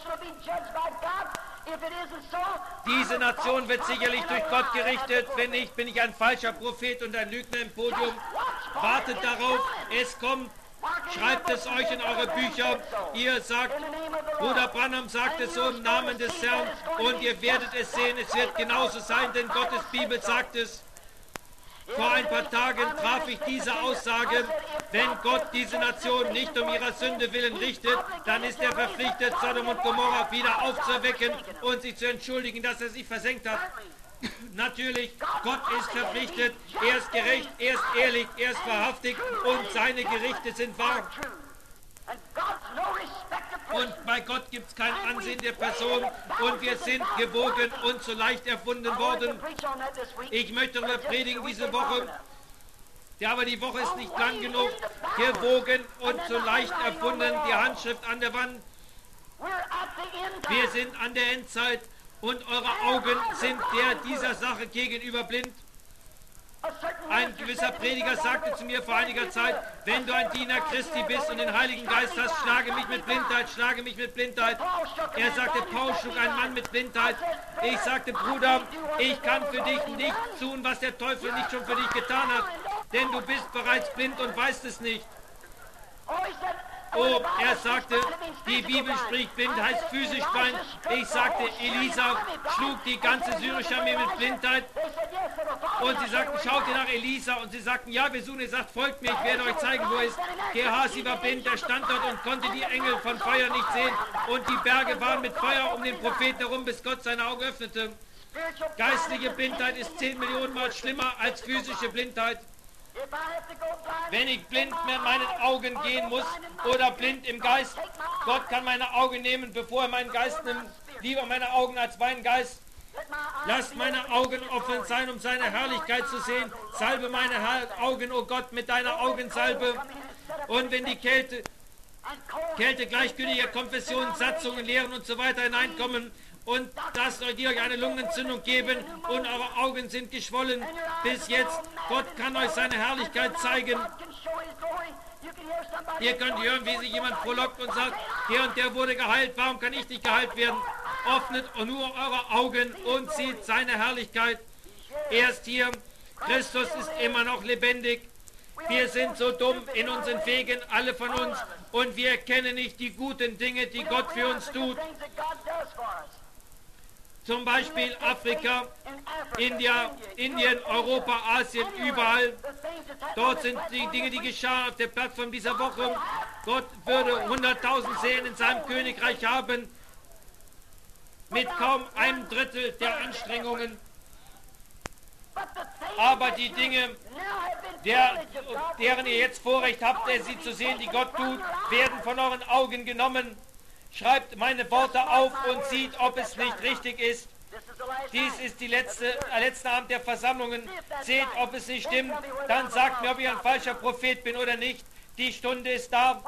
diese Nation wird sicherlich durch Gott gerichtet. Wenn nicht, bin ich ein falscher Prophet und ein Lügner im Podium. Wartet darauf, es kommt. Schreibt es euch in eure Bücher. Ihr sagt, Bruder Branham sagt es so im Namen des Herrn und ihr werdet es sehen. Es wird genauso sein, denn Gottes Bibel sagt es. Vor ein paar Tagen traf ich diese Aussage, wenn Gott diese Nation nicht um ihrer Sünde willen richtet, dann ist er verpflichtet, Sodom und Gomorra wieder aufzuwecken und sich zu entschuldigen, dass er sie versenkt hat. Natürlich, Gott ist verpflichtet, er ist gerecht, er ist ehrlich, er ist wahrhaftig und seine Gerichte sind wahr. Und bei Gott gibt es kein Ansehen der Person und wir sind gewogen und so leicht erfunden worden. Ich möchte darüber predigen diese Woche, ja, aber die Woche ist nicht lang genug. Gewogen und so leicht erfunden, die Handschrift an der Wand. Wir sind an der Endzeit. Und eure Augen sind der dieser Sache gegenüber blind. Ein gewisser Prediger sagte zu mir vor einiger Zeit, wenn du ein Diener Christi bist und den Heiligen Geist hast, schlage mich mit Blindheit, schlage mich mit Blindheit. Er sagte, Paul schlug einen Mann mit Blindheit. Ich sagte, Bruder, ich kann für dich nicht tun, was der Teufel nicht schon für dich getan hat, denn du bist bereits blind und weißt es nicht. Oh, er sagte, die Bibel spricht, blind heißt physisch blind. Ich sagte, Elisa schlug die ganze syrische Armee mit Blindheit. Und sie sagten, schaut ihr nach Elisa. Und sie sagten, ja, wir suchen. Er sagt, folgt mir, ich werde euch zeigen, wo er ist. Gehasi war blind, er stand dort und konnte die Engel von Feuer nicht sehen. Und die Berge waren mit Feuer um den Propheten herum, bis Gott seine Augen öffnete. Geistliche Blindheit ist zehn Millionen Mal schlimmer als physische Blindheit. Wenn ich blind mit meinen Augen gehen muss oder blind im Geist, Gott kann meine Augen nehmen, bevor er meinen Geist nimmt. Lieber meine Augen als meinen Geist. Lasst meine Augen offen sein, um seine Herrlichkeit zu sehen. Salbe meine Augen, oh Gott, mit deiner Augensalbe. Und wenn die Kälte, Kälte gleichgültiger Konfessionen, Satzungen, Lehren und so weiter hineinkommen, und lasst euch eine Lungenentzündung geben und eure Augen sind geschwollen bis jetzt. Gott kann euch seine Herrlichkeit zeigen. Ihr könnt hören, wie sich jemand frohlockt und sagt, der und der wurde geheilt, warum kann ich nicht geheilt werden? Öffnet nur eure Augen und seht seine Herrlichkeit. Er ist hier. Christus ist immer noch lebendig. Wir sind so dumm in unseren Wegen, alle von uns, und wir erkennen nicht die guten Dinge, die Gott für uns tut. Zum Beispiel Afrika, India, Indien, Europa, Asien, überall. Dort sind die Dinge, die geschahen auf der Plattform dieser Woche. Gott würde hunderttausend Seelen in seinem Königreich haben, mit kaum einem Drittel der Anstrengungen. Aber die Dinge, der, deren ihr jetzt Vorrecht habt, sie zu sehen, die Gott tut, werden von euren Augen genommen. Schreibt meine Worte auf und sieht, ob es nicht richtig ist. Dies ist die letzte, der letzte Abend der Versammlungen. Seht, ob es nicht stimmt. Dann sagt mir, ob ich ein falscher Prophet bin oder nicht. Die Stunde ist da.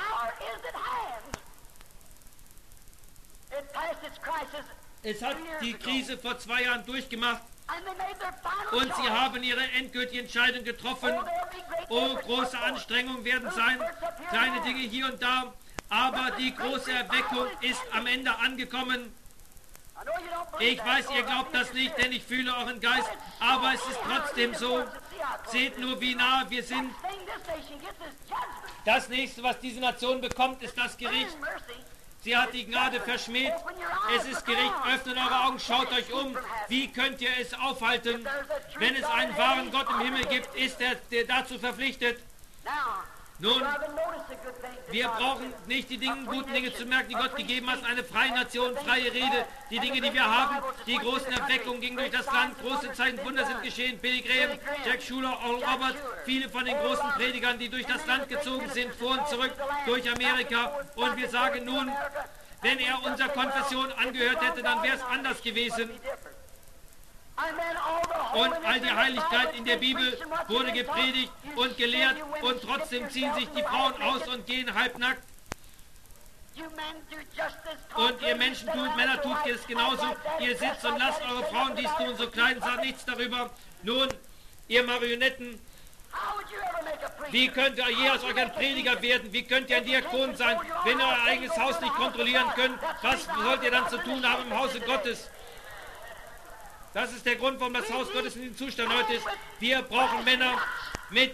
Es hat die Krise vor zwei Jahren durchgemacht. Und sie haben ihre endgültige Entscheidung getroffen. Oh, große Anstrengungen werden sein. Kleine Dinge hier und da. Aber die große Erweckung ist am Ende angekommen. Ich weiß, ihr glaubt das nicht, denn ich fühle euren Geist. Aber es ist trotzdem so. Seht nur, wie nah wir sind. Das nächste, was diese Nation bekommt, ist das Gericht. Sie hat die Gnade verschmäht. Es ist Gericht. Öffnet eure Augen, schaut euch um. Wie könnt ihr es aufhalten? Wenn es einen wahren Gott im Himmel gibt, ist er der dazu verpflichtet. Nun, wir brauchen nicht die Dinge, guten Dinge zu merken, die Gott gegeben hat. Eine freie Nation, freie Rede. Die Dinge, die wir haben, die großen Erweckungen gingen durch das Land. Große Zeichen, Wunder sind geschehen. Billy Graham, Jack Schuler, Oral Roberts, viele von den großen Predigern, die durch das Land gezogen sind, vor und zurück durch Amerika. Und wir sagen nun, wenn er unserer Konfession angehört hätte, dann wäre es anders gewesen. Und all die Heiligkeit in der Bibel wurde gepredigt und gelehrt, und trotzdem ziehen sich die Frauen aus und gehen halbnackt. Und ihr Menschen tut, Männer tut es genauso. Ihr sitzt und lasst eure Frauen dies tun, so klein, sagt nichts darüber. Nun, ihr Marionetten, wie könnt ihr je aus euch ein Prediger werden? Wie könnt ihr ein Diakon sein, wenn ihr euer eigenes Haus nicht kontrollieren könnt? Was sollt ihr dann zu tun haben im Hause Gottes? Das ist der Grund, warum das Haus Gottes in diesem Zustand heute ist. Wir brauchen Männer mit,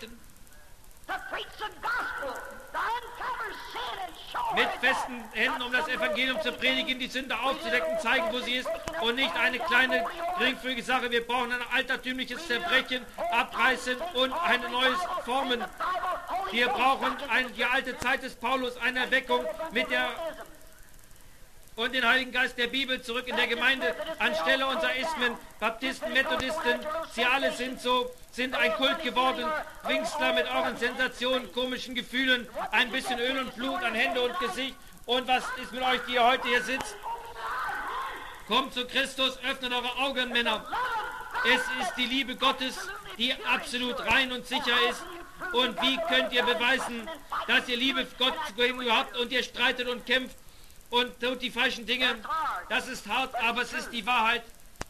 mit festen Händen, um das Evangelium zu predigen, die Sünde aufzudecken, zeigen, wo sie ist, und nicht eine kleine, geringfügige Sache. Wir brauchen ein altertümliches Zerbrechen, Abreißen und ein neues Formen. Wir brauchen ein, die alte Zeit des Paulus, eine Erweckung mit der und den Heiligen Geist der Bibel zurück in der Gemeinde, anstelle unserer Ismen, Baptisten, Methodisten, sie alle sind so, sind ein Kult geworden. Pfingstler mit euren Sensationen, komischen Gefühlen, ein bisschen Öl und Blut an Hände und Gesicht. Und was ist mit euch, die ihr heute hier sitzt? Kommt zu Christus, öffnet eure Augen, Männer. Es ist die Liebe Gottes, die absolut rein und sicher ist. Und wie könnt ihr beweisen, dass ihr Liebe Gott gegenüber habt und ihr streitet und kämpft und tut die falschen Dinge? Das ist hart, aber es ist die Wahrheit.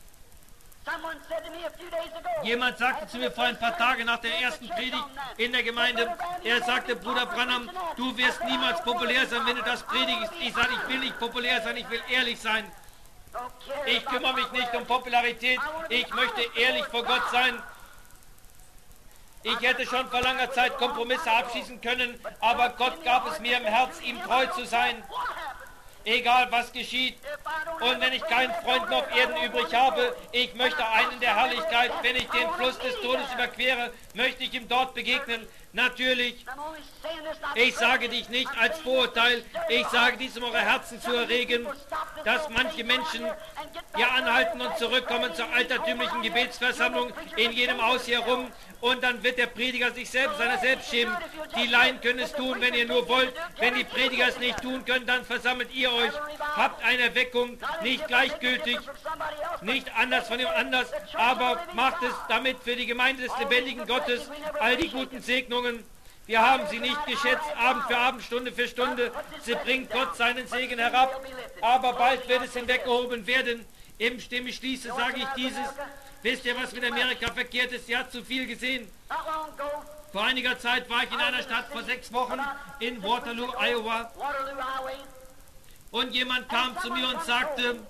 Jemand sagte zu mir vor ein paar Tagen nach der ersten Predigt in der Gemeinde, er sagte, Bruder Branham, du wirst niemals populär sein, wenn du das predigst. Ich sage, ich will nicht populär sein, ich will ehrlich sein. Ich kümmere mich nicht um Popularität, ich möchte ehrlich vor Gott sein. Ich hätte schon vor langer Zeit Kompromisse abschließen können, aber Gott gab es mir im Herz, ihm treu zu sein. Egal was geschieht. Und wenn ich keinen Freund mehr auf Erden übrig habe, ich möchte einen in der Herrlichkeit. Wenn ich den Fluss des Todes überquere, möchte ich ihm dort begegnen. Natürlich, ich sage dich nicht als Vorurteil, ich sage dies, um eure Herzen zu erregen, dass manche Menschen hier anhalten und zurückkommen zur altertümlichen Gebetsversammlung in jedem Haus hier rum, und dann wird der Prediger sich selbst seiner selbst schämen. Die Laien können es tun, wenn ihr nur wollt. Wenn die Prediger es nicht tun können, dann versammelt ihr euch. Habt eine Erweckung, nicht gleichgültig, nicht anders von dem anders, aber macht es damit für die Gemeinde des lebendigen Gottes all die guten Segnungen. Wir haben sie nicht geschätzt, Abend für Abend, Stunde für Stunde. Sie bringt Gott seinen Segen herab, aber bald wird es hinweggehoben werden. Im Stimme schließe, sage ich dieses. Wisst ihr, was mit Amerika verkehrt ist? Sie hat zu viel gesehen. Vor einiger Zeit war ich in einer Stadt, vor sechs Wochen, in Waterloo, Iowa. Und jemand kam zu mir und sagte,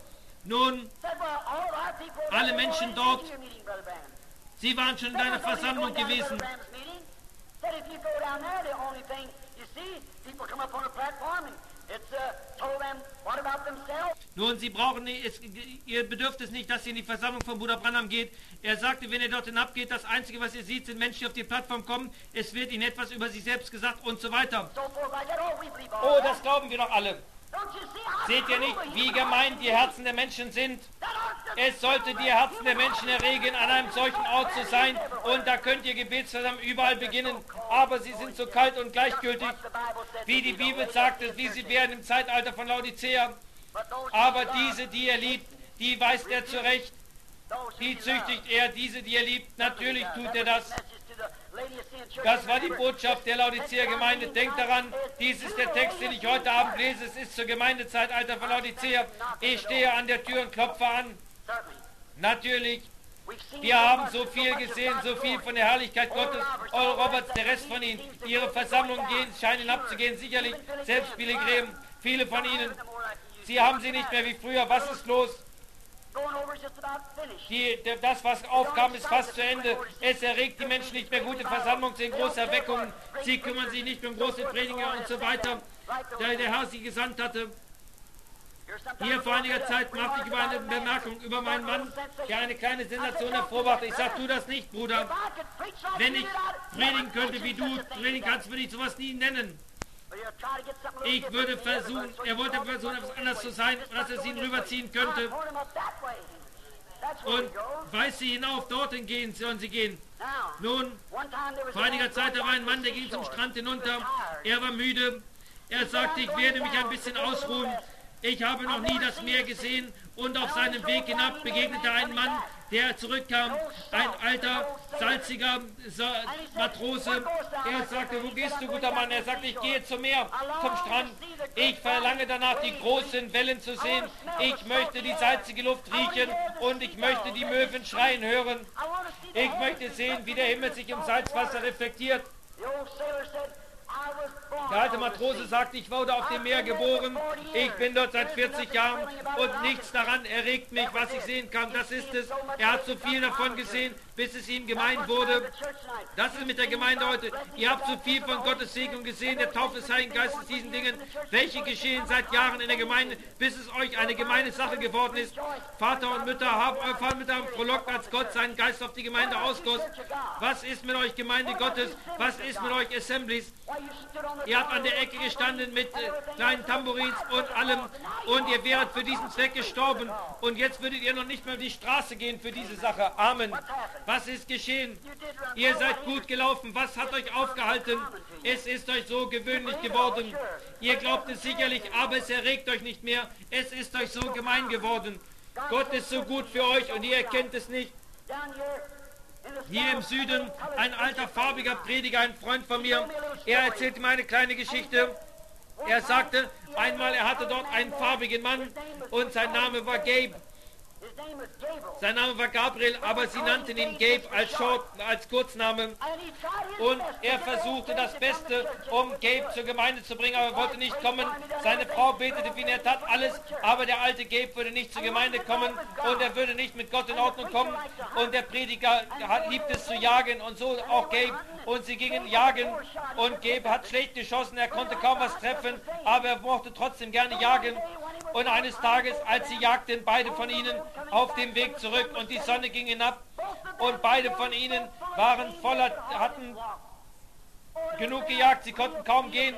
Nun, Said, well, all our people were alle there Menschen already dort, in your meeting, Brother Branham. sie waren schon in Said, deiner "Well, if you Versammlung go down to gewesen. Brother Branham's meeting," said, if you go down there, the only thing you see, people come up on a platform and it's uh, told them what about themselves. Nun, sie brauchen nicht, es, ihr bedürft es nicht, dass ihr in die Versammlung von Bruder Branham geht. Er sagte, wenn ihr dort hinabgeht, das Einzige, was ihr seht, sind Menschen, die auf die Plattform kommen. Es wird ihnen etwas über sich selbst gesagt und so weiter. So forth like that. Oh, we believe all Oh, that. das glauben wir doch alle. Don't you see how Seht ihr nicht, wie gemein die Herzen der Menschen sind? Es sollte die Herzen der Menschen erregen, an einem solchen Ort zu sein. Und da könnt ihr Gebetsversammlungen überall beginnen. Aber sie sind so kalt und gleichgültig, wie die Bibel sagt, wie sie werden im Zeitalter von Laodicea. Aber diese, die er liebt, die weist er zurecht. Die züchtigt er, diese, die er liebt. Natürlich tut er das. Das war die Botschaft der Laodicea-Gemeinde. Denkt daran, dies ist der Text, den ich heute Abend lese. Es ist zur Gemeindezeitalter von Laodicea. Ich stehe an der Tür und klopfe an. Natürlich, wir haben so viel gesehen, so viel von der Herrlichkeit Gottes. Eure Roberts, der Rest von ihnen, ihre Versammlungen gehen, scheinen abzugehen, sicherlich. Selbst Billy Graham, viele von ihnen, sie haben sie nicht mehr wie früher. Was ist los? Die, der, das, was aufkam, ist fast zu Ende. Es erregt die Menschen nicht mehr. Gute Versammlungen sind große Erweckungen. Sie kümmern sich nicht mehr um große Prediger und so weiter, da der Herr sie gesandt hatte. Hier vor einiger Zeit machte ich über eine Bemerkung über meinen Mann, der eine kleine Sensation hervorbrachte. Ich sage, tu das nicht, Bruder. Wenn ich predigen könnte, wie du predigen kannst, würde ich sowas nie nennen. Ich würde versuchen, er wollte versuchen, etwas anders zu sein, dass es ihn rüberziehen könnte. Und weiß sie hinauf, dorthin gehen sollen sie gehen. Nun, vor einiger Zeit, da war ein Mann, der ging zum Strand hinunter. Er war müde. Er sagte, ich werde mich ein bisschen ausruhen. Ich habe noch nie das Meer gesehen. Und auf seinem Weg hinab begegnete ein Mann, der zurückkam, ein alter, salziger Matrose. Er sagte, wo gehst du, guter Mann? Er sagte, ich gehe zum Meer, zum Strand. Ich verlange danach, die großen Wellen zu sehen. Ich möchte die salzige Luft riechen und ich möchte die Möwen schreien hören. Ich möchte sehen, wie der Himmel sich im Salzwasser reflektiert. Der alte Matrose sagte, ich wurde auf dem Meer geboren, ich bin dort seit vierzig Jahren und nichts daran erregt mich, was ich sehen kann. Das ist es. Er hat so viel davon gesehen, bis es ihm gemein wurde. Das ist mit der Gemeinde heute. Ihr habt so viel von Gottes Segnung gesehen, der Taufe des Heiligen Geistes, diesen Dingen, welche geschehen seit Jahren in der Gemeinde, bis es euch eine gemeine Sache geworden ist. Vater und Mütter haben eure Vater frohlockt, als Gott seinen Geist auf die Gemeinde ausgoss. Was ist mit euch Gemeinde Gottes? Was ist mit euch Assemblies? Ihr habt an der Ecke gestanden mit äh, kleinen Tambourins und allem und ihr wäret für diesen Zweck gestorben und jetzt würdet ihr noch nicht mehr auf die Straße gehen für diese Sache. Amen. Was ist geschehen? Ihr seid gut gelaufen. Was hat euch aufgehalten? Es ist euch so gewöhnlich geworden. Ihr glaubt es sicherlich, aber es erregt euch nicht mehr. Es ist euch so gemein geworden. Gott ist so gut für euch und ihr erkennt es nicht. Hier im Süden, ein alter, farbiger Prediger, ein Freund von mir, er erzählte mir eine kleine Geschichte. Er sagte, einmal er hatte dort einen farbigen Mann und sein Name war Gabe. Sein Name war Gabriel, aber sie nannten ihn Gabe als Short, als Kurzname. Und er versuchte das Beste, um Gabe zur Gemeinde zu bringen, aber er wollte nicht kommen. Seine Frau betete wie er tat alles, aber der alte Gabe würde nicht zur Gemeinde kommen und er würde nicht mit Gott in Ordnung kommen. Und der Prediger hat, liebt es zu jagen und so auch Gabe. Und sie gingen jagen und Gabe hat schlecht geschossen, er konnte kaum was treffen, aber er mochte trotzdem gerne jagen. Und eines Tages, als sie jagten, beide von ihnen auf dem Weg zurück und die Sonne ging hinab und beide von ihnen waren voller, hatten genug gejagt, sie konnten kaum gehen.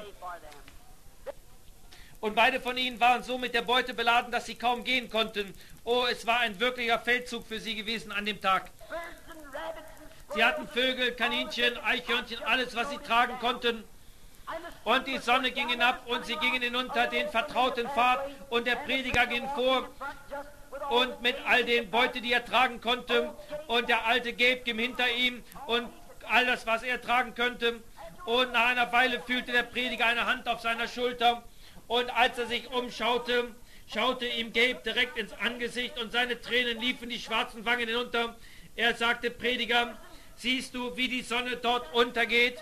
Und beide von ihnen waren so mit der Beute beladen, dass sie kaum gehen konnten. Oh, es war ein wirklicher Feldzug für sie gewesen an dem Tag. Sie hatten Vögel, Kaninchen, Eichhörnchen, alles, was sie tragen konnten. Und die Sonne ging hinab und sie gingen hinunter den vertrauten Pfad und der Prediger ging vor und mit all den Beute, die er tragen konnte, und der alte Gabe ging hinter ihm und all das, was er tragen könnte. Und nach einer Weile fühlte der Prediger eine Hand auf seiner Schulter und als er sich umschaute, schaute ihm Gabe direkt ins Angesicht und seine Tränen liefen die schwarzen Wangen hinunter. Er sagte, Prediger, siehst du, wie die Sonne dort untergeht?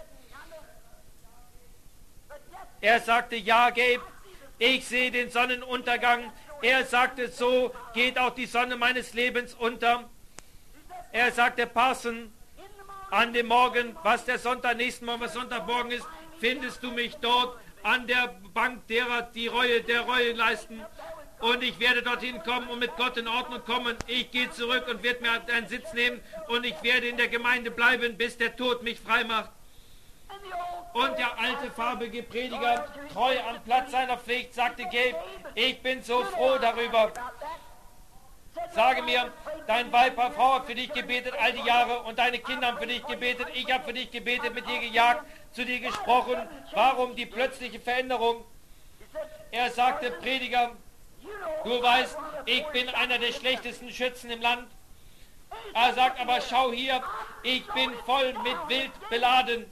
Er sagte, ja, Gabe, ich sehe den Sonnenuntergang Er sagte, so geht auch die Sonne meines Lebens unter. Er sagte, Parson, an dem Morgen, was der Sonntag, nächsten Morgen, was Sonntagmorgen ist, findest du mich dort an der Bank derer, die Reue, der Reue leisten. Und ich werde dorthin kommen und mit Gott in Ordnung kommen. Ich gehe zurück und werde mir einen Sitz nehmen und ich werde in der Gemeinde bleiben, bis der Tod mich frei macht. Und der alte, farbige Prediger, treu am Platz seiner Pflicht, sagte Gabe, ich bin so froh darüber. Sage mir, dein Weib, Frau hat für dich gebetet all die Jahre und deine Kinder haben für dich gebetet. Ich habe für dich gebetet, mit dir gejagt, zu dir gesprochen. Warum die plötzliche Veränderung? Er sagte, Prediger, du weißt, ich bin einer der schlechtesten Schützen im Land. Er sagt, aber schau hier, ich bin voll mit Wild beladen.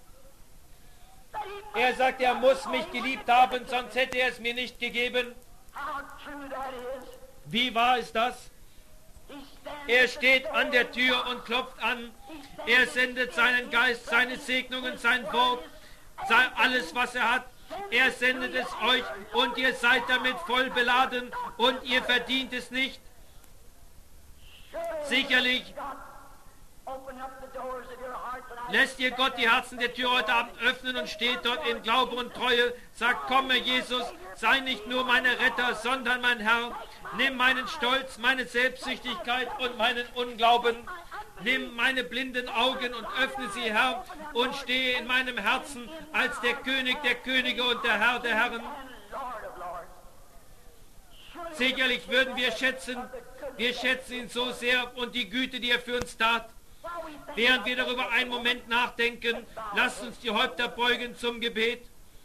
Er sagt, er muss mich geliebt haben, sonst hätte er es mir nicht gegeben. Wie wahr ist das? Er steht an der Tür und klopft an. Er sendet seinen Geist, seine Segnungen, sein Wort, sei alles, was er hat. Er sendet es euch und ihr seid damit voll beladen und ihr verdient es nicht. Sicherlich lässt ihr Gott die Herzen der Tür heute Abend öffnen und steht dort in Glaube und Treue, sagt, komme Jesus, sei nicht nur mein Retter, sondern mein Herr. Nimm meinen Stolz, meine Selbstsüchtigkeit und meinen Unglauben. Nimm meine blinden Augen und öffne sie, Herr, und stehe in meinem Herzen als der König der Könige und der Herr der Herren. Sicherlich würden wir schätzen, wir schätzen ihn so sehr und die Güte, die er für uns tat. Während wir darüber einen Moment nachdenken, lasst uns die Häupter beugen zum Gebet.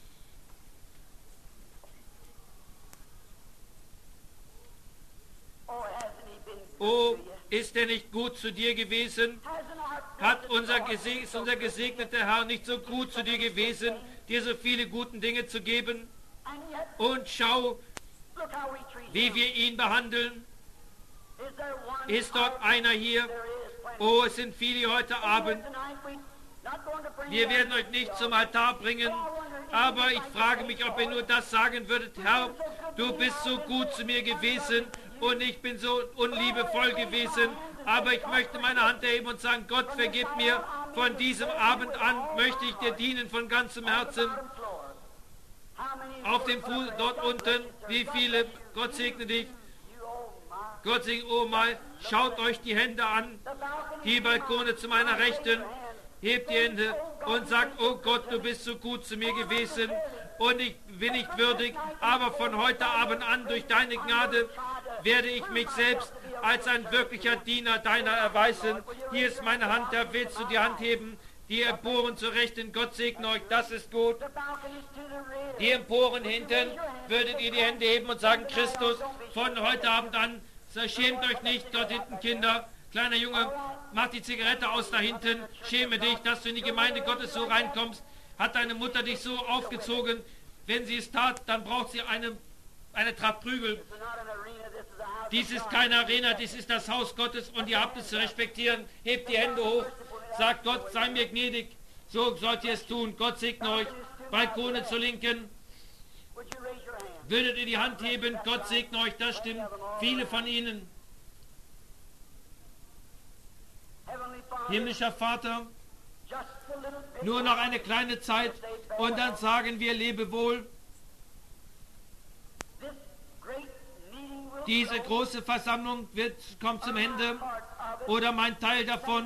Oh, ist er nicht gut zu dir gewesen? Hat unser, geseg ist unser gesegneter Herr nicht so gut zu dir gewesen, dir so viele gute Dinge zu geben? Und schau, wie wir ihn behandeln. Ist dort einer hier? Oh, es sind viele heute Abend. Wir werden euch nicht zum Altar bringen, aber ich frage mich, ob ihr nur das sagen würdet, Herr, du bist so gut zu mir gewesen und ich bin so unliebevoll gewesen, aber ich möchte meine Hand erheben und sagen, Gott, vergib mir, von diesem Abend an möchte ich dir dienen von ganzem Herzen. Auf dem Fuß dort unten, wie viele, Gott segne dich. Gott segne, oh mein, schaut euch die Hände an, die Balkone zu meiner Rechten, hebt die Hände und sagt, oh Gott, du bist so gut zu mir gewesen und ich bin nicht würdig, aber von heute Abend an, durch deine Gnade, werde ich mich selbst als ein wirklicher Diener deiner erweisen. Hier ist meine Hand, da willst du die Hand heben, die Emporen zur Rechten, Gott segne euch, das ist gut. Die Emporen hinten, würdet ihr die Hände heben und sagen, Christus, von heute Abend an, schämt euch nicht, dort hinten Kinder, kleiner Junge, mach die Zigarette aus da hinten, schäme dich, dass du in die Gemeinde Gottes so reinkommst. Hat deine Mutter dich so aufgezogen, wenn sie es tat, dann braucht sie eine, eine Tracht Prügel. Dies ist keine Arena, dies ist das Haus Gottes und ihr habt es zu respektieren. Hebt die Hände hoch, sagt Gott, sei mir gnädig, so sollt ihr es tun. Gott segne euch, Balkone zur Linken. Würdet ihr die Hand heben, Gott segne euch, das stimmt, viele von ihnen. Himmlischer Vater, nur noch eine kleine Zeit und dann sagen wir Lebewohl. Diese große Versammlung wird, kommt zum Ende oder mein Teil davon.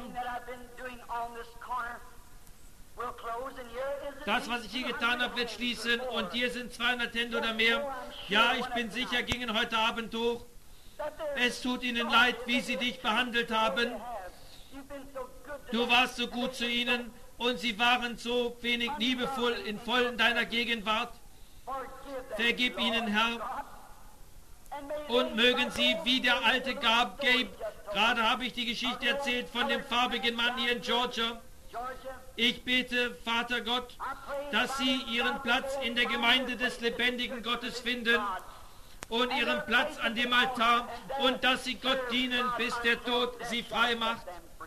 Das, was ich hier getan habe, wird schließen und hier sind zweihundert Hände oder mehr. Ja, ich bin sicher, gingen heute Abend durch. Es tut ihnen leid, wie sie dich behandelt haben. Du warst so gut zu ihnen und sie waren so wenig liebevoll in voll in deiner Gegenwart. Vergib ihnen, Herr. Und mögen sie, wie der alte Gab, Gabe, gerade habe ich die Geschichte erzählt von dem farbigen Mann hier in Georgia. Ich bete, Vater Gott, dass sie ihren Platz in der Gemeinde des lebendigen Gottes finden und ihren Platz an dem Altar und dass sie Gott dienen, bis der Tod sie frei macht.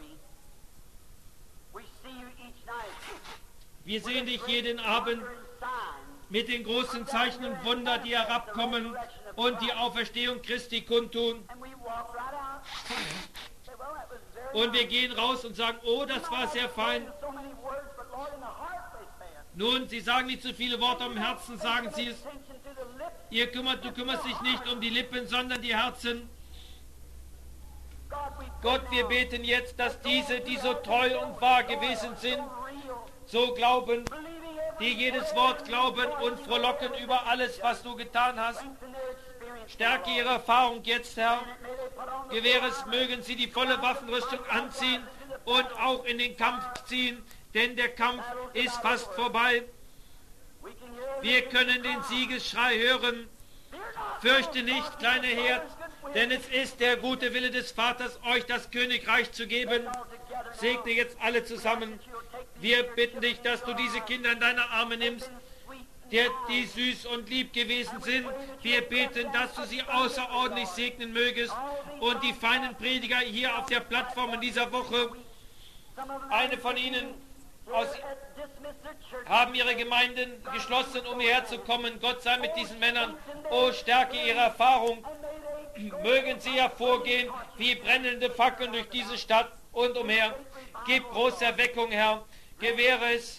Wir sehen dich jeden Abend mit den großen Zeichen und Wunder, die herabkommen und die Auferstehung Christi kundtun. And we walk right out. Say, well, that was very Und wir nice. gehen raus und sagen, oh, das war sehr fein. So many words, but Lord, in the heart they say it. Nun, Sie sagen nicht so viele Worte am Herzen, sagen Sie es. Attention to the lips. Ihr kümmert, du kümmerst dich nicht um die Lippen, sondern die Herzen. God, we pray Gott, wir now beten jetzt, dass diese, die so treu und wahr gewesen sind, so real, so glauben, believing every die jedes Wort glauben und frohlocken über alles, was du getan hast. strength in their experience. Stärke ihre Erfahrung jetzt, Herr. May they put on the Gewähre es, mögen sie die volle Waffenrüstung anziehen und auch in den Kampf ziehen, denn der Kampf ist fast vorbei. we can hear Wir können den Siegesschrei hören. Fürchte nicht, kleiner Herd, denn es ist der gute Wille des Vaters, euch das Königreich zu geben. Segne jetzt alle zusammen. Wir bitten dich, dass du diese Kinder in deine Arme nimmst, der, die süß und lieb gewesen sind. Wir beten, dass du sie außerordentlich segnen mögest und die feinen Prediger hier auf der Plattform in dieser Woche, eine von ihnen aus, haben ihre Gemeinden geschlossen, um hierher zu kommen. Gott sei mit diesen Männern. Oh, stärke ihre Erfahrung. Mögen sie hervorgehen wie brennende Fackeln durch diese Stadt und umher. Gib große Erweckung, Herr. Gewähre es.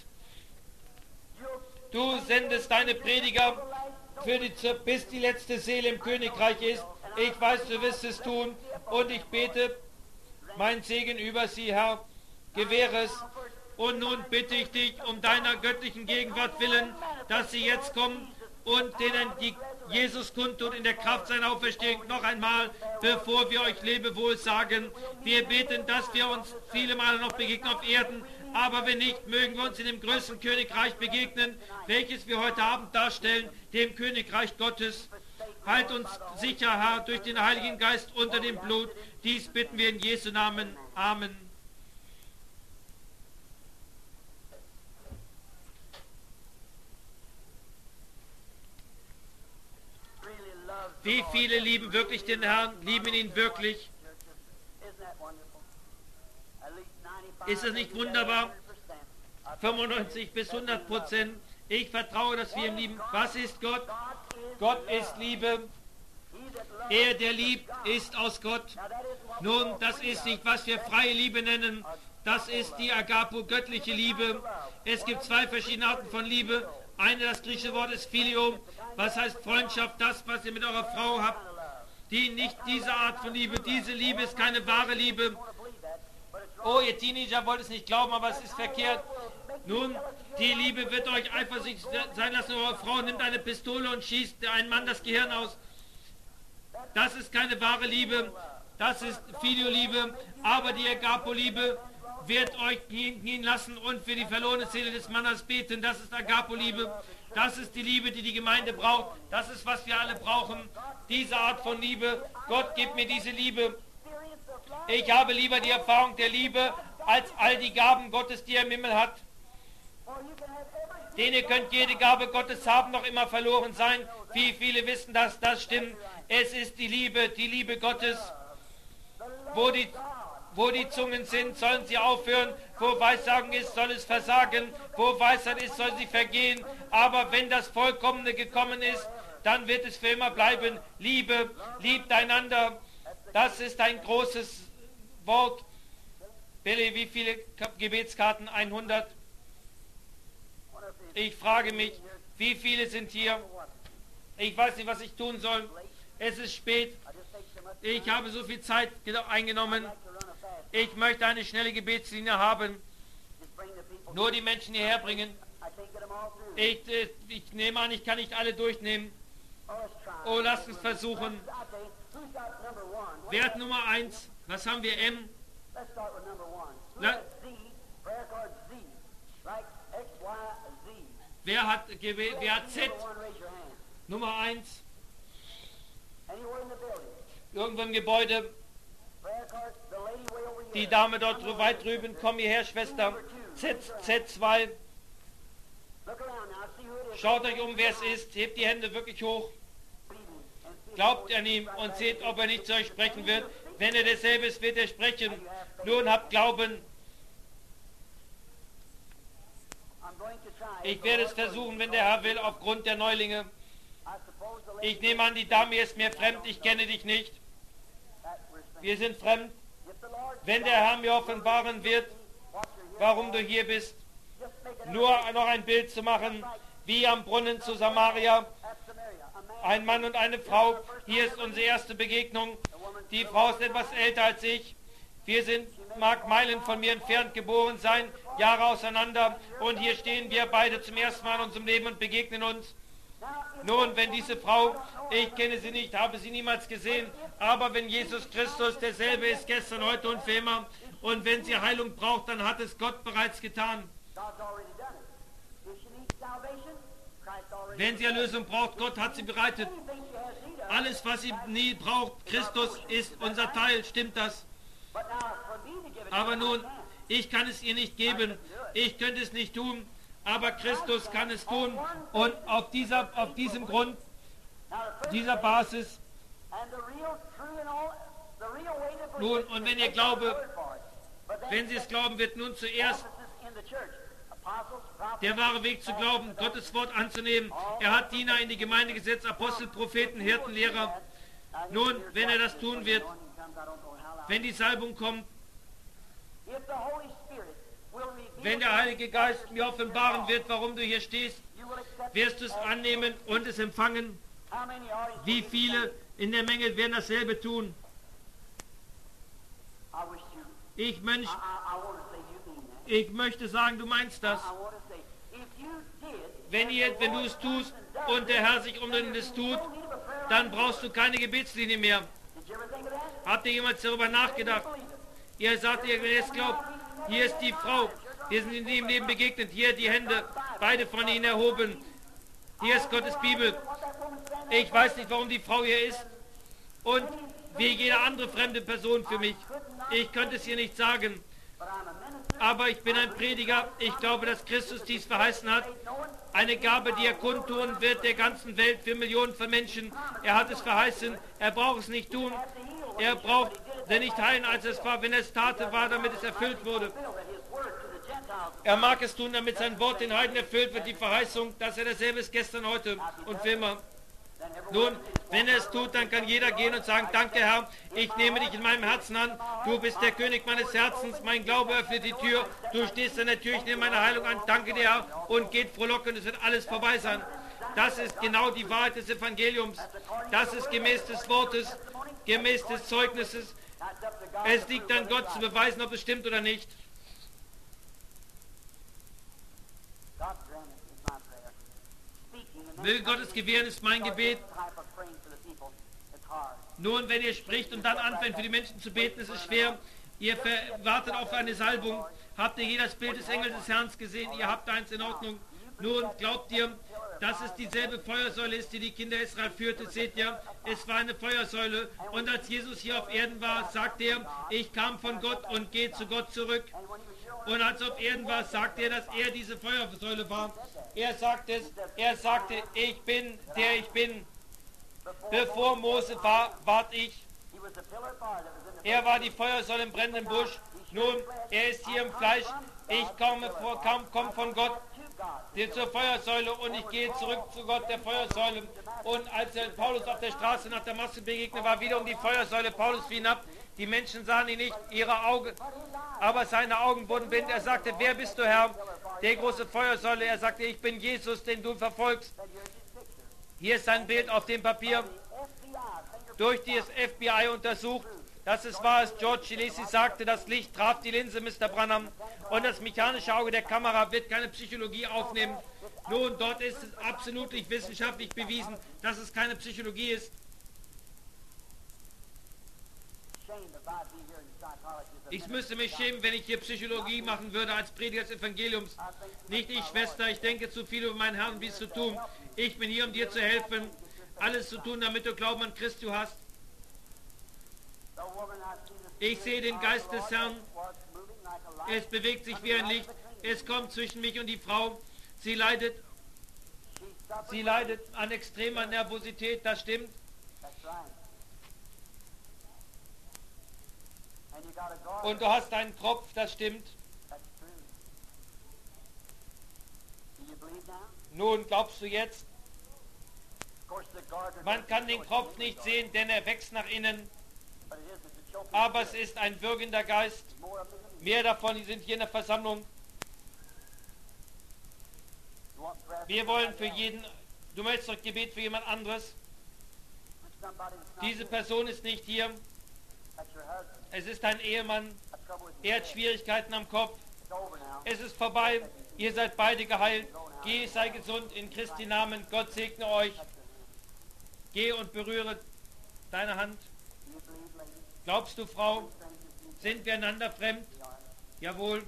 Du sendest deine Prediger, für die, bis die letzte Seele im Königreich ist. Ich weiß, du wirst es tun. Und ich bete mein Segen über sie, Herr. Gewähre es. Und nun bitte ich dich um deiner göttlichen Gegenwart willen, dass sie jetzt kommen und denen die Jesus kundtut in der Kraft seiner Auferstehung noch einmal, bevor wir euch Lebewohl sagen. Wir beten, dass wir uns viele Male noch begegnen auf Erden, aber wenn nicht, mögen wir uns in dem größten Königreich begegnen, welches wir heute Abend darstellen, dem Königreich Gottes. Halt uns sicher, Herr, durch den Heiligen Geist unter dem Blut. Dies bitten wir in Jesu Namen. Amen. Wie viele lieben wirklich den Herrn, lieben ihn wirklich? Ist es nicht wunderbar? fünfundneunzig bis hundert Prozent. Ich vertraue, dass wir ihn lieben. Was ist Gott? Gott ist Liebe. Er, der liebt, ist aus Gott. Nun, das ist nicht, was wir freie Liebe nennen. Das ist die Agapo, göttliche Liebe. Es gibt zwei verschiedene Arten von Liebe. Eine, das griechische Wort ist Phileo, was heißt Freundschaft, das, was ihr mit eurer Frau habt. Die nicht diese Art von Liebe, diese Liebe ist keine wahre Liebe. Oh, ihr Teenager wollt es nicht glauben, aber es ist verkehrt. Nun, die Liebe wird euch eifersüchtig sein lassen. Eure Frau nimmt eine Pistole und schießt einem Mann das Gehirn aus. Das ist keine wahre Liebe. Das ist Phileo-Liebe. Aber die Agapo-Liebe wird euch gehen lassen und für die verlorene Seele des Mannes beten. Das ist Agapo-Liebe. Das ist die Liebe, die die Gemeinde braucht. Das ist, was wir alle brauchen. Diese Art von Liebe. Gott, gib mir diese Liebe. Ich habe lieber die Erfahrung der Liebe als all die Gaben Gottes, die er im Himmel hat. Denn ihr könnt jede Gabe Gottes haben, noch immer verloren sein. Wie viele wissen das? Das stimmt. Es ist die Liebe, die Liebe Gottes. Wo die, wo die Zungen sind, sollen sie aufhören. Wo Weissagen ist, soll es versagen. Wo Weisheit ist, soll sie vergehen. Aber wenn das Vollkommene gekommen ist, dann wird es für immer bleiben. Liebe, liebt einander. Das ist ein großes Wort. Billy, wie viele Gebetskarten? hundert. Ich frage mich, wie viele sind hier? Ich weiß nicht, was ich tun soll. Es ist spät. Ich habe so viel Zeit eingenommen. Ich möchte eine schnelle Gebetslinie haben. Nur die Menschen hierher bringen. Ich, ich nehme an, ich kann nicht alle durchnehmen. Oh, lasst uns versuchen. Wer hat Nummer eins? Was haben wir? M? La wer, hat, wer hat Z? Nummer eins? Irgendwo im Gebäude. Die Dame dort weit drüben. Komm hierher, Schwester. Z, Z zwei. Schaut euch um, wer es ist. Hebt die Hände wirklich hoch. Glaubt an ihm und seht, ob er nicht zu euch sprechen wird. Wenn er dasselbe ist, wird er sprechen. Nun habt Glauben. Ich werde es versuchen, wenn der Herr will, aufgrund der Neulinge. Ich nehme an, die Dame ist mir fremd, ich kenne dich nicht. Wir sind fremd. Wenn der Herr mir offenbaren wird, warum du hier bist, nur noch ein Bild zu machen, wie am Brunnen zu Samaria, ein Mann und eine Frau. Hier ist unsere erste Begegnung. Die Frau ist etwas älter als ich. Wir sind, mag Meilen von mir entfernt geboren sein, Jahre auseinander. Und hier stehen wir beide zum ersten Mal in unserem Leben und begegnen uns. Nun, wenn diese Frau, ich kenne sie nicht, habe sie niemals gesehen, aber wenn Jesus Christus derselbe ist, gestern, heute und für immer, und wenn sie Heilung braucht, dann hat es Gott bereits getan. Wenn sie Erlösung braucht, Gott hat sie bereitet. Alles, was sie nie braucht, Christus ist unser Teil, stimmt das? Aber nun, ich kann es ihr nicht geben, ich könnte es nicht tun, aber Christus kann es tun. Und auf, dieser, auf diesem Grund, dieser Basis, nun, und wenn ihr glaube, wenn sie es glauben, wird nun zuerst der wahre Weg zu glauben, Gottes Wort anzunehmen. Er hat Diener in die Gemeinde gesetzt, Apostel, Propheten, Hirten, Lehrer. Nun, wenn er das tun wird, wenn die Salbung kommt, wenn der Heilige Geist mir offenbaren wird, warum du hier stehst, wirst du es annehmen und es empfangen. Wie viele in der Menge werden dasselbe tun? Ich, Mensch, ich möchte sagen, du meinst das. Wenn, ihr, wenn du es tust und der Herr sich um es tut, dann brauchst du keine Gebetslinie mehr. Habt ihr jemals darüber nachgedacht? Ihr sagt, ihr es glaubt, hier ist die Frau. Wir sind in dem Leben begegnet. Hier die Hände, beide von ihnen erhoben. Hier ist Gottes Bibel. Ich weiß nicht, warum die Frau hier ist. Und wie jede andere fremde Person für mich. Ich könnte es hier nicht sagen. Aber ich bin ein Prediger. Ich glaube, dass Christus dies verheißen hat. Eine Gabe, die er kundtun wird der ganzen Welt für Millionen von Menschen. Er hat es verheißen. Er braucht es nicht tun. Er braucht denn nicht heilen, als es war. Wenn es tate, war, damit es erfüllt wurde. Er mag es tun, damit sein Wort den Heiden erfüllt wird. Die Verheißung, dass er dasselbe ist gestern, heute und für immer. Nun, wenn er es tut, dann kann jeder gehen und sagen, danke Herr, ich nehme dich in meinem Herzen an, du bist der König meines Herzens, mein Glaube öffnet die Tür, du stehst an der Tür, ich nehme meine Heilung an, danke dir Herr, und geht frohlockend, es wird alles vorbei sein. Das ist genau die Wahrheit des Evangeliums, das ist gemäß des Wortes, gemäß des Zeugnisses. Es liegt an Gott zu beweisen, ob es stimmt oder nicht. Möge Gottes gewähren, ist mein Gebet. Nun, wenn ihr spricht und dann anfängt für die Menschen zu beten, ist es schwer. Ihr wartet auf eine Salbung. Habt ihr je das Bild des Engels des Herrn gesehen? Ihr habt eins in Ordnung. Nun, glaubt ihr, dass es dieselbe Feuersäule ist, die die Kinder Israel führte? Seht ihr, es war eine Feuersäule. Und als Jesus hier auf Erden war, sagte er, ich kam von Gott und gehe zu Gott zurück. Und als er auf Erden war, sagte er, dass er diese Feuersäule war. Er sagte es, er sagte, ich bin, der ich bin. Bevor Mose war, ward ich. Er war die Feuersäule im brennenden Busch. Nun, er ist hier im Fleisch. Ich komme, vor, komm, komm von Gott zur Feuersäule und ich gehe zurück zu Gott, der Feuersäule. Und als er Paulus auf der Straße nach Damaskus begegnete, war wieder um die Feuersäule. Paulus fiel hinab. Die Menschen sahen ihn nicht, ihre Augen, aber seine Augen wurden blind. Er sagte, wer bist du, Herr? Der große Feuersäule. Er sagte, ich bin Jesus, den du verfolgst. Hier ist sein Bild auf dem Papier. Durch das F B I untersucht. Das ist wahr, als George Gillespie sagte, das Licht traf die Linse, Mister Branham. Und das mechanische Auge der Kamera wird keine Psychologie aufnehmen. Nun, dort ist es absolut nicht wissenschaftlich bewiesen, dass es keine Psychologie ist. Ich müsste mich schämen, wenn ich hier Psychologie machen würde als Prediger des Evangeliums. Nicht ich, Schwester, ich denke zu viel über meinen Herrn, wie es zu tun. Ich bin hier, um dir zu helfen, alles zu tun, damit du Glauben an Christus hast. Ich sehe den Geist des Herrn. Es bewegt sich wie ein Licht. Es kommt zwischen mich und die Frau. Sie leidet, sie leidet an extremer Nervosität, das stimmt. Und du hast einen Tropf, das stimmt. Nun, glaubst du jetzt? Man kann den Kopf nicht sehen, denn er wächst nach innen. Aber es ist ein würgender Geist. Mehr davon sind hier in der Versammlung. Wir wollen für jeden, du möchtest doch Gebet für jemand anderes. Diese Person ist nicht hier. Es ist ein Ehemann. Er hat Schwierigkeiten am Kopf. Es ist vorbei. Ihr seid beide geheilt. Geh, sei gesund in Christi Namen. Gott segne euch. Geh und berühre deine Hand. Glaubst du, Frau? Sind wir einander fremd? Jawohl.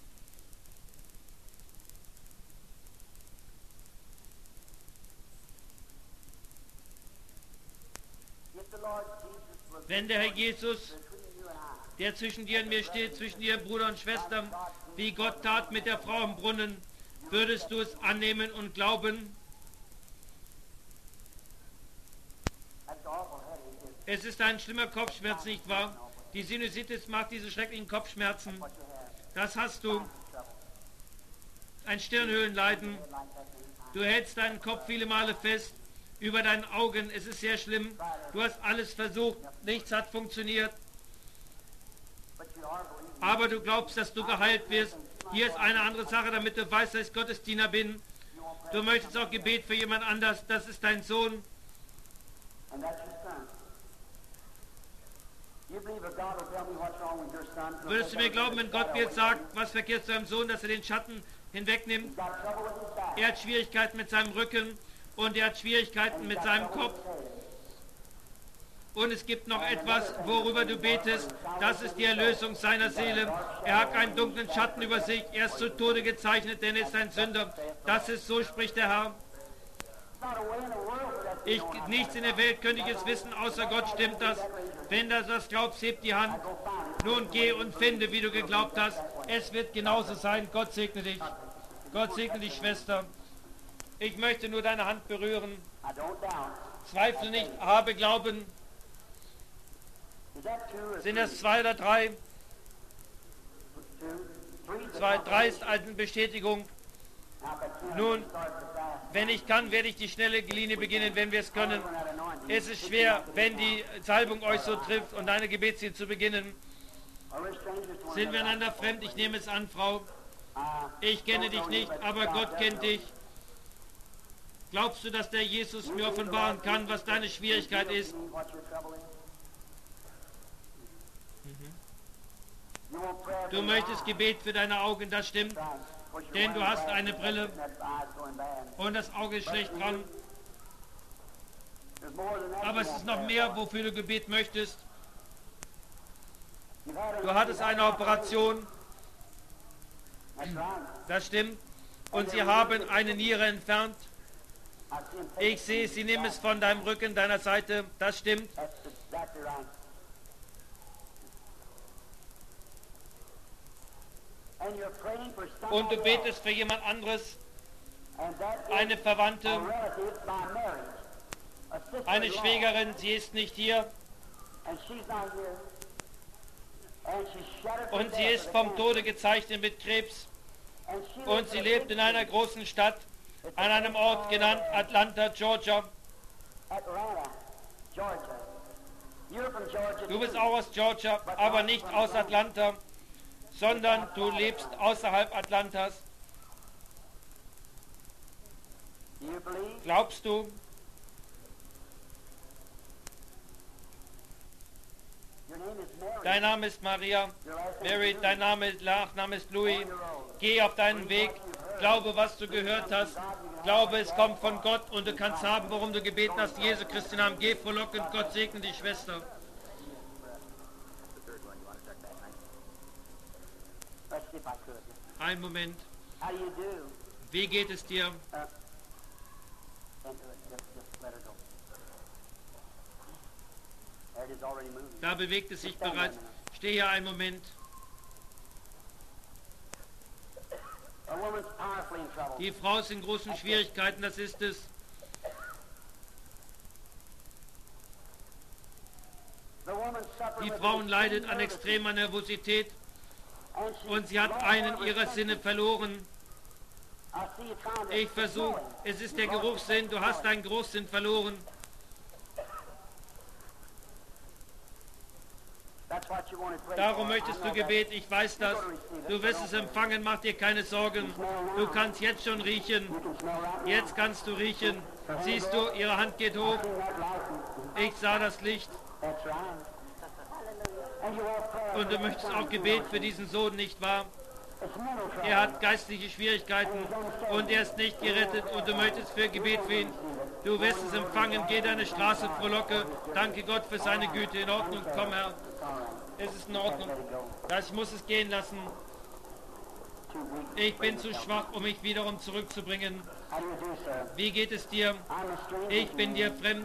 Wenn der Herr Jesus, der zwischen dir und mir steht, zwischen dir Bruder und Schwester, wie Gott tat mit der Frau im Brunnen, würdest du es annehmen und glauben? Es ist ein schlimmer Kopfschmerz, nicht wahr? Die Sinusitis macht diese schrecklichen Kopfschmerzen. Das hast du. Ein Stirnhöhlenleiden. Du hältst deinen Kopf viele Male fest. Über deinen Augen. Es ist sehr schlimm. Du hast alles versucht. Nichts hat funktioniert. Aber du glaubst, dass du geheilt wirst. Hier ist eine andere Sache, damit du weißt, dass ich Gottesdiener bin. Du möchtest auch Gebet für jemand anders. Das ist dein Sohn. Würdest du mir glauben, wenn Gott dir sagt, was verkehrt zu deinem Sohn, dass er den Schatten hinwegnimmt? Er hat Schwierigkeiten mit seinem Rücken und er hat Schwierigkeiten mit seinem Kopf. Und es gibt noch etwas, worüber du betest. Das ist die Erlösung seiner Seele. Er hat einen dunklen Schatten über sich. Er ist zu Tode gezeichnet, denn er ist ein Sünder. Das ist, so spricht der Herr. Ich, nichts in der Welt könnte ich es wissen, außer Gott stimmt das. Wenn du das glaubst, heb die Hand. Nun geh und finde, wie du geglaubt hast. Es wird genauso sein. Gott segne dich. Gott segne dich, Schwester. Ich möchte nur deine Hand berühren. Zweifle nicht, habe Glauben. Sind das zwei oder drei? Zwei, drei ist eine Bestätigung. Nun, wenn ich kann, werde ich die schnelle Linie beginnen, wenn wir es können. Es ist schwer, wenn die Salbung euch so trifft und eine Gebetslinie zu beginnen. Sind wir einander fremd? Ich nehme es an, Frau. Ich kenne dich nicht, aber Gott kennt dich. Glaubst du, dass der Jesus mir offenbaren kann, was deine Schwierigkeit ist? Du möchtest Gebet für deine Augen, das stimmt. Denn du hast eine Brille und das Auge ist schlecht dran. Aber es ist noch mehr, wofür du Gebet möchtest. Du hattest eine Operation. Das stimmt. Und sie haben eine Niere entfernt. Ich sehe, sie nehmen es von deinem Rücken, deiner Seite. Das stimmt. Und du betest für jemand anderes, eine Verwandte, eine Schwägerin, sie ist nicht hier. Und sie ist vom Tode gezeichnet mit Krebs. Und sie lebt in einer großen Stadt, an einem Ort genannt Atlanta, Georgia. Du bist auch aus Georgia, aber nicht aus Atlanta, sondern du lebst außerhalb Atlantas. Glaubst du? Dein Name ist Maria. Mary, dein Name, Nachname ist Louis. Geh auf deinen Weg. Glaube, was du gehört hast. Glaube, es kommt von Gott und du kannst haben, worum du gebeten hast. Jesu Christi Namen. Geh frohlockend. Gott segne die Schwester. Ein Moment. Wie geht es dir? Da bewegt es sich bereits. Steh hier einen Moment. Die Frau ist in großen Schwierigkeiten, das ist es. Die Frau leidet an extremer Nervosität und sie hat einen ihrer Sinne verloren. Ich versuche, es ist der Geruchssinn, du hast deinen Geruchssinn verloren. Darum möchtest du Gebet, ich weiß das. Du wirst es empfangen, mach dir keine Sorgen. Du kannst jetzt schon riechen. Jetzt kannst du riechen. Siehst du, ihre Hand geht hoch. Ich sah das Licht. Und du möchtest auch Gebet für diesen Sohn, nicht wahr? Er hat geistliche Schwierigkeiten und er ist nicht gerettet und du möchtest für Gebet für ihn. Du wirst es empfangen, geh deine Straße, frohlocke. Danke Gott für seine Güte. In Ordnung, komm Herr. Es ist in Ordnung. Ich muss es gehen lassen. Ich bin zu schwach, um mich wiederum zurückzubringen. Wie geht es dir? Ich bin dir fremd.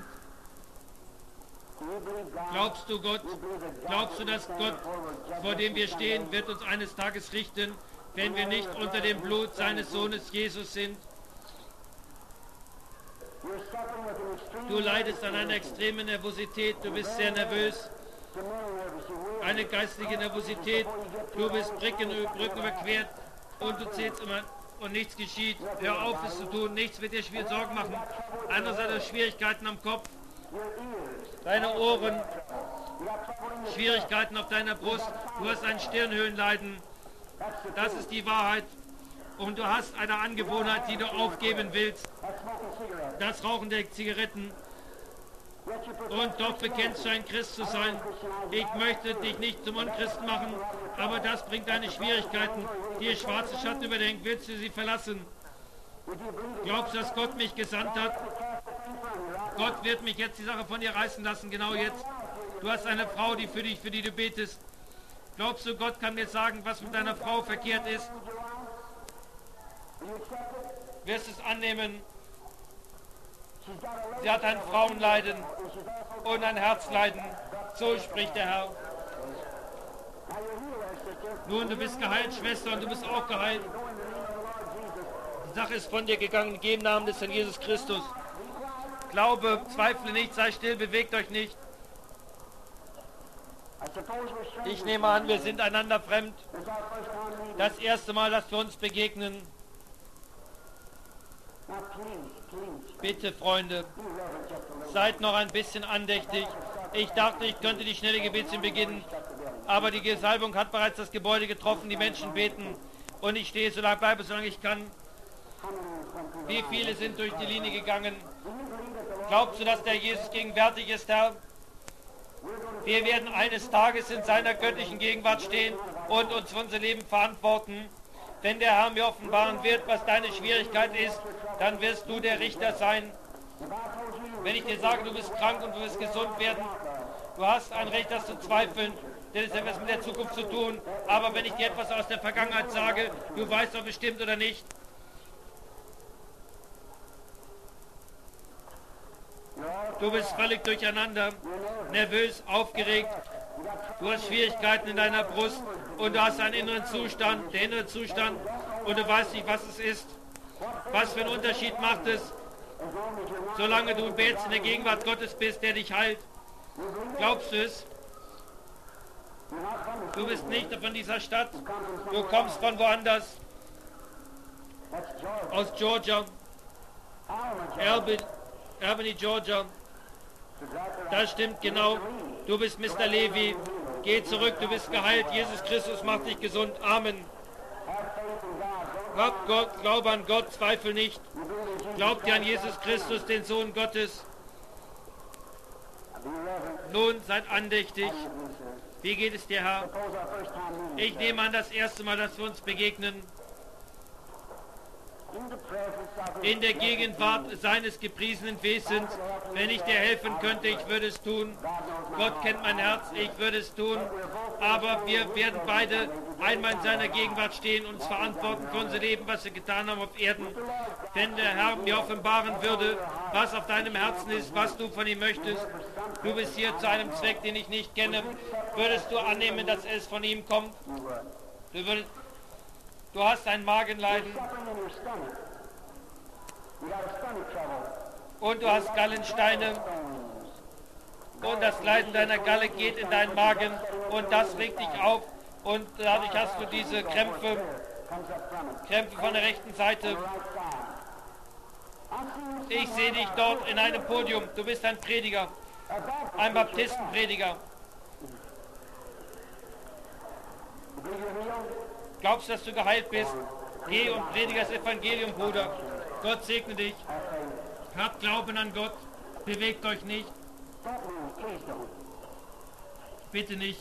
Glaubst du Gott? Glaubst du, dass Gott, vor dem wir stehen, wird uns eines Tages richten, wenn wir nicht unter dem Blut seines Sohnes Jesus sind? Du leidest an einer extremen Nervosität, du bist sehr nervös. Eine geistliche Nervosität, du bist Brücken, Brücken überquert und du zählst immer und nichts geschieht. Hör auf, es zu tun, nichts wird dir schwer Sorgen machen. Andererseits Schwierigkeiten am Kopf, deine Ohren, Schwierigkeiten auf deiner Brust, du hast ein Stirnhöhlenleiden. Das ist die Wahrheit. Und du hast eine Angewohnheit, die du aufgeben willst. Das Rauchen der Zigaretten. Und doch bekennst du ein Christ zu sein. Ich möchte dich nicht zum Unchristen machen, aber das bringt deine Schwierigkeiten. Die schwarze Schatten überdenkt, willst du sie verlassen? Glaubst du, dass Gott mich gesandt hat? Gott wird mich jetzt die Sache von dir reißen lassen, genau jetzt. Du hast eine Frau, die für dich, für die du betest. Glaubst du, Gott kann mir sagen, was mit deiner Frau verkehrt ist? Wirst es annehmen? Sie hat ein Frauenleiden und ein Herzleiden. So spricht der Herr. Nun, du bist geheilt, Schwester, und du bist auch geheilt. Die Sache ist von dir gegangen, im Namen des Herrn Jesus Christus. Glaube, zweifle nicht, sei still, bewegt euch nicht. Ich nehme an, wir sind einander fremd. Das erste Mal, dass wir uns begegnen. Bitte, Freunde, seid noch ein bisschen andächtig. Ich dachte, ich könnte die schnelle Gebetszeit beginnen, aber die Salbung hat bereits das Gebäude getroffen, die Menschen beten und ich stehe so lange, bleibe so lange ich kann. Wie viele sind durch die Linie gegangen? Glaubst du, dass der Jesus gegenwärtig ist, Herr? Wir werden eines Tages in seiner göttlichen Gegenwart stehen und uns für unser Leben verantworten. Wenn der Herr mir offenbaren wird, was deine Schwierigkeit ist, dann wirst du der Richter sein. Wenn ich dir sage, du bist krank und du wirst gesund werden, du hast ein Recht, das zu zweifeln, denn es hat etwas mit der Zukunft zu tun. Aber wenn ich dir etwas aus der Vergangenheit sage, du weißt, ob es stimmt oder nicht. Du bist völlig durcheinander, nervös, aufgeregt. Du hast Schwierigkeiten in deiner Brust und du hast einen inneren Zustand, der innere Zustand, und du weißt nicht, was es ist. Was für einen Unterschied macht es, solange du betest in der Gegenwart Gottes bist, der dich heilt? Glaubst du es? Du bist nicht von dieser Stadt, du kommst von woanders, aus Georgia, Albany, Albany, Georgia. Das stimmt genau. Du bist Mister Levi. Geh zurück, du bist geheilt. Jesus Christus macht dich gesund. Amen. Hab Gott, glaube an Gott, zweifel nicht. Glaubt ihr an Jesus Christus, den Sohn Gottes? Nun, seid andächtig. Wie geht es dir, Herr? Ich nehme an, das erste Mal, dass wir uns begegnen. In der Gegenwart seines gepriesenen Wesens. Wenn ich dir helfen könnte, ich würde es tun. Gott kennt mein Herz, ich würde es tun. Aber wir werden beide einmal in seiner Gegenwart stehen und uns verantworten für unser Leben, was wir getan haben auf Erden. Wenn der Herr mir offenbaren würde, was auf deinem Herzen ist, was du von ihm möchtest, du bist hier zu einem Zweck, den ich nicht kenne, würdest du annehmen, dass es von ihm kommt? Du würdest Du hast ein Magenleiden und du hast Gallensteine und das Leiden deiner Galle geht in deinen Magen und das regt dich auf und dadurch hast du diese Krämpfe Krämpfe von der rechten Seite. Ich sehe dich dort in einem Podium. Du bist ein Prediger, ein Baptistenprediger. Glaubst du, dass du geheilt bist? Geh und predige das Evangelium, Bruder. Gott segne dich. Habt Glauben an Gott. Bewegt euch nicht. Bitte nicht.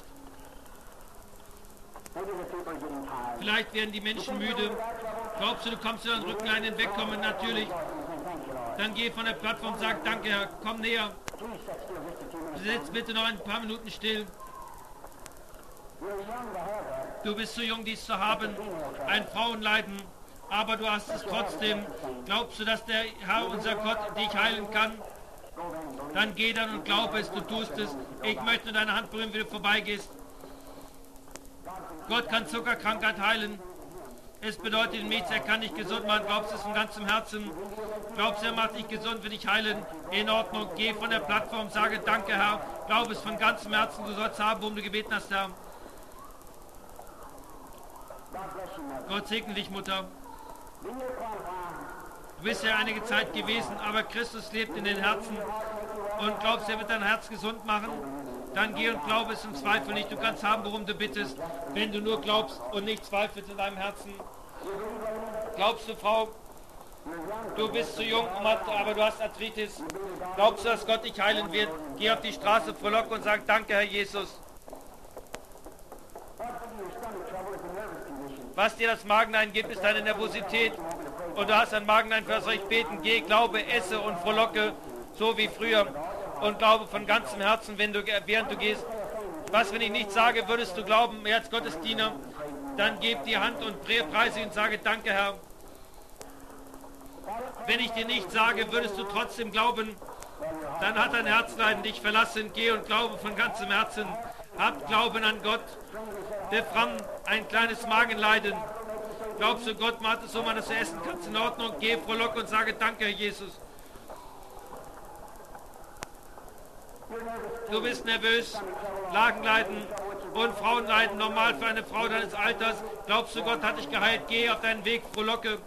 Vielleicht werden die Menschen müde. Glaubst du, du kommst über den Rückenlein hinwegkommen? Natürlich. Dann geh von der Plattform und sag, danke Herr, komm näher. Sitz bitte noch ein paar Minuten still. Du bist zu jung, dies zu haben. Ein Frauenleiden. Aber du hast es trotzdem. Glaubst du, dass der Herr, unser Gott, dich heilen kann? Dann geh dann und glaub es, du tust es. Ich möchte deine Hand berühren, wie du vorbeigehst. Gott kann Zuckerkrankheit heilen. Es bedeutet nichts, er kann dich gesund machen. Glaubst du es von ganzem Herzen? Glaubst du, er macht dich gesund, will dich heilen? In Ordnung, geh von der Plattform, sage danke, Herr. Glaub es von ganzem Herzen, du sollst haben, worum du gebeten hast, Herr. Gott segne dich, Mutter. Du bist ja einige Zeit gewesen, aber Christus lebt in den Herzen. Und glaubst, er wird dein Herz gesund machen? Dann geh und glaube es und zweifle nicht. Du kannst haben, worum du bittest, wenn du nur glaubst und nicht zweifelst in deinem Herzen. Glaubst du, Frau, du bist zu jung, aber du hast Arthritis. Glaubst du, dass Gott dich heilen wird? Geh auf die Straße, frohlock und sag, danke, Herr Jesus. Was dir das Magenleiden gibt, ist deine Nervosität. Und du hast ein Magenleiden, für das soll ich beten. Geh, glaube, esse und frohlocke, so wie früher. Und glaube von ganzem Herzen, wenn du, während du gehst. Was, wenn ich nicht sage, würdest du glauben, Herz Gottes Diener, dann gib die Hand und preise und sage, danke, Herr. Wenn ich dir nicht sage, würdest du trotzdem glauben, dann hat dein Herzleiden dich verlassen. Geh und glaube von ganzem Herzen. Habt Glauben an Gott. Beframm ein kleines Magenleiden. Glaubst du, Gott macht es so, man das zu essen kannst, in Ordnung. Geh, frohlock und sage, danke, Herr Jesus. Du bist nervös, Magenleiden und Frauenleiden, normal für eine Frau deines Alters. Glaubst du, Gott hat dich geheilt? Geh auf deinen Weg, frohlocke.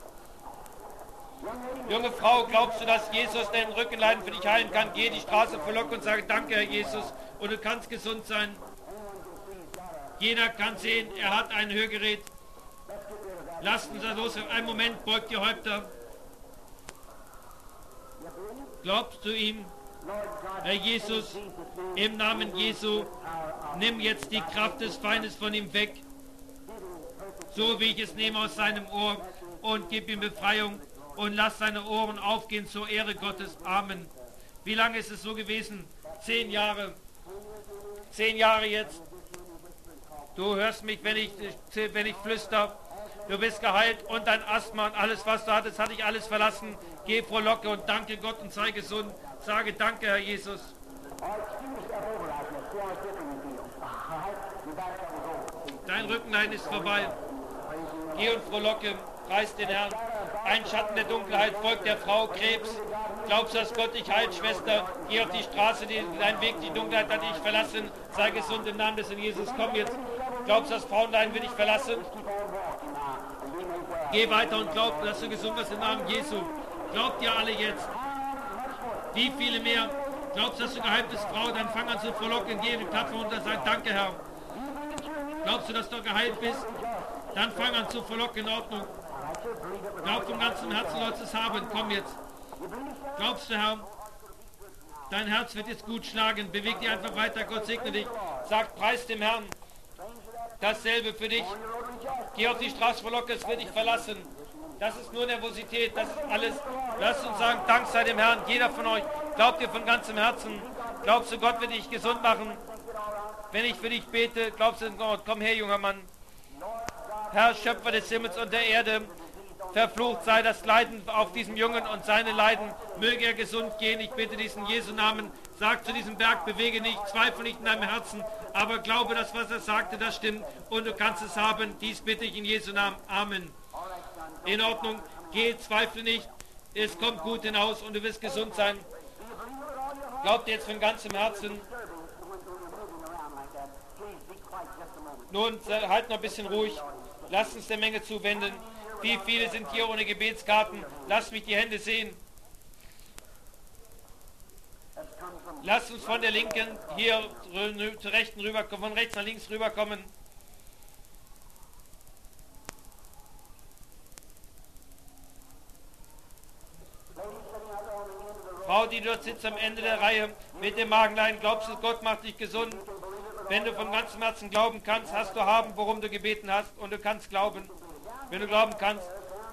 Junge Frau, glaubst du, dass Jesus deinen Rückenleiden für dich heilen kann? Geh die Straße, frohlocke und sage, danke, Herr Jesus, und du kannst gesund sein. Jeder kann sehen, er hat ein Hörgerät. Lasst uns da los. Einen Moment, beugt die Häupter. Glaubst du ihm? Herr Jesus, im Namen Jesu, nimm jetzt die Kraft des Feindes von ihm weg, so wie ich es nehme aus seinem Ohr, und gib ihm Befreiung und lass seine Ohren aufgehen zur Ehre Gottes. Amen. Wie lange ist es so gewesen? Zehn Jahre. Zehn Jahre jetzt. Du hörst mich, wenn ich, wenn ich flüster. Du bist geheilt und dein Asthma und alles, was du hattest, hatte ich alles verlassen. Geh frohlocke und danke Gott und sei gesund. Sage danke, Herr Jesus. Dein Rückenleiden ist vorbei. Geh und frohlocke, preis den Herrn. Ein Schatten der Dunkelheit folgt der Frau, Krebs. Glaubst du, dass Gott dich heilt, Schwester? Geh auf die Straße, die, dein Weg, die Dunkelheit hat dich verlassen. Sei gesund im Namen des Herrn Jesus. Komm jetzt. Glaubst du, dass Frauenleiden will dich verlassen? Geh weiter und glaub, dass du gesund bist im Namen Jesu. Glaubt ihr alle jetzt? Wie viele mehr? Glaubst du, dass du geheilt bist, Frau? Dann fang an zu frohlocken, geh in die Plattform und sag, danke, Herr. Glaubst du, dass du geheilt bist? Dann fang an zu frohlocken, in Ordnung. Glaub vom ganzen Herzen, sollst es haben. Komm jetzt. Glaubst du, Herr? Dein Herz wird jetzt gut schlagen. Beweg dich einfach weiter. Gott segne dich. Sag, preis dem Herrn. Dasselbe für dich. Geh auf die Straße, frohlocke, es wird dich verlassen. Das ist nur Nervosität, das ist alles. Lasst uns sagen, Dank sei dem Herrn. Jeder von euch, glaubt ihr von ganzem Herzen. Glaubst du, Gott wird dich gesund machen? Wenn ich für dich bete, glaubst du, Gott, komm her, junger Mann. Herr, Schöpfer des Himmels und der Erde, verflucht sei das Leiden auf diesem Jungen und seine Leiden. Möge er gesund gehen. Ich bitte diesen Jesu Namen. Sag zu diesem Berg, bewege nicht, zweifle nicht in deinem Herzen, aber glaube, dass was er sagte, das stimmt und du kannst es haben. Dies bitte ich in Jesu Namen. Amen. In Ordnung. Geh, zweifle nicht. Es kommt gut hinaus und du wirst gesund sein. Glaubt jetzt von ganzem Herzen. Nun, halt noch ein bisschen ruhig. Lasst uns der Menge zuwenden. Wie viele sind hier ohne Gebetskarten? Lasst mich die Hände sehen. Lasst uns von der linken hier zur rechten rüberkommen, von rechts nach links rüberkommen. Frau, die dort sitzt am Ende der Reihe mit dem Magenleiden, glaubst du, Gott macht dich gesund? Wenn du von ganzem Herzen glauben kannst, hast du haben, worum du gebeten hast, und du kannst glauben. Wenn du glauben kannst,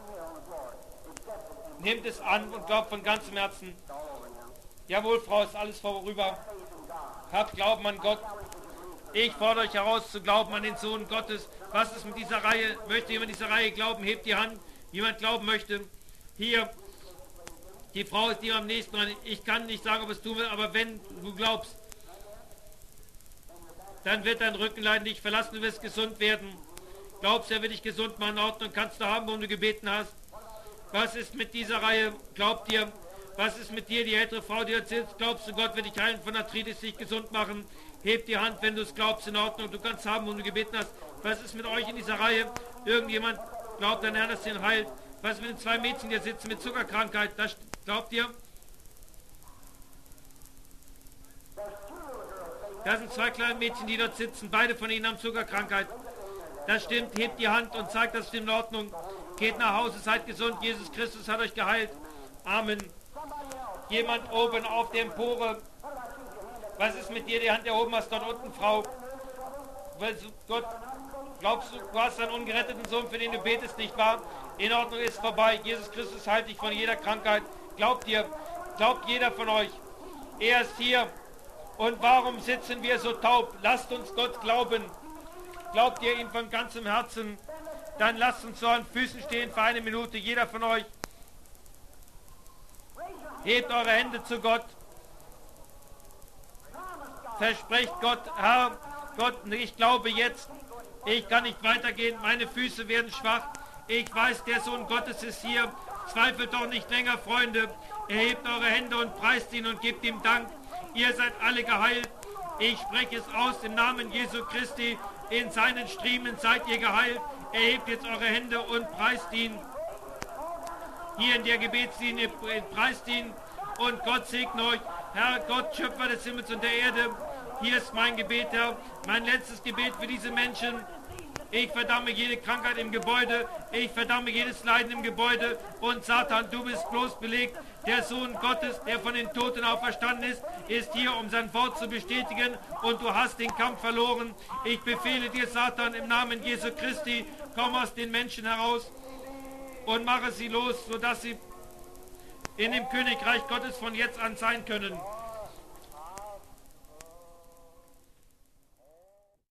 nehmt es an und glaubt von ganzem Herzen. Jawohl, Frau, ist alles vorüber. Habt Glauben an Gott. Ich fordere euch heraus zu glauben an den Sohn Gottes. Was ist mit dieser Reihe? Möchte jemand dieser Reihe glauben? Hebt die Hand. Jemand glauben möchte. Hier, die Frau ist dir am nächsten dran. Ich kann nicht sagen, ob es tun will, aber wenn du glaubst, dann wird dein Rückenleiden dich verlassen, du wirst gesund werden. Glaubst, er wird dich gesund machen, in Ordnung, kannst du haben, worum du gebeten hast. Was ist mit dieser Reihe? Glaubt ihr? Was ist mit dir, die ältere Frau, die erzählt? Glaubst du, Gott wird dich heilen von Arthritis, dich gesund machen? Heb die Hand, wenn du es glaubst, in Ordnung, du kannst haben, worum du gebeten hast. Was ist mit euch in dieser Reihe? Irgendjemand glaubt an Herrn, dass ihn heilt. Was ist mit den zwei Mädchen, die sitzen mit Zuckerkrankheit? Das glaubt ihr? Das sind zwei kleine Mädchen, die dort sitzen. Beide von ihnen haben Zuckerkrankheit. Das stimmt. Hebt die Hand und zeigt, das stimmt in Ordnung. Geht nach Hause, seid gesund. Jesus Christus hat euch geheilt. Amen. Jemand oben auf der Empore. Was ist mit dir? Die Hand erhoben hast dort unten, Frau. Gott, glaubst du, du hast einen ungeretteten Sohn, für den du betest, nicht wahr? In Ordnung, ist vorbei. Jesus Christus heilt dich von jeder Krankheit. Glaubt ihr? Glaubt jeder von euch? Er ist hier. Und warum sitzen wir so taub? Lasst uns Gott glauben. Glaubt ihr ihm von ganzem Herzen? Dann lasst uns zu euren Füßen stehen für eine Minute, jeder von euch. Hebt eure Hände zu Gott. Versprecht Gott, Herr, Gott, ich glaube jetzt, ich kann nicht weitergehen, meine Füße werden schwach. Ich weiß, der Sohn Gottes ist hier. Zweifelt doch nicht länger, Freunde. Erhebt eure Hände und preist ihn und gebt ihm Dank. Ihr seid alle geheilt. Ich spreche es aus im Namen Jesu Christi. In seinen Striemen seid ihr geheilt. Erhebt jetzt eure Hände und preist ihn. Hier in der Gebetslinie preist ihn und Gott segne euch. Herr Gott, Schöpfer des Himmels und der Erde, hier ist mein Gebet, Herr, mein letztes Gebet für diese Menschen. Ich verdamme jede Krankheit im Gebäude, ich verdamme jedes Leiden im Gebäude und Satan, du bist bloß belegt. Der Sohn Gottes, der von den Toten auferstanden ist, ist hier, um sein Wort zu bestätigen und du hast den Kampf verloren. Ich befehle dir, Satan, im Namen Jesu Christi, komm aus den Menschen heraus und mache sie los, sodass sie in dem Königreich Gottes von jetzt an sein können.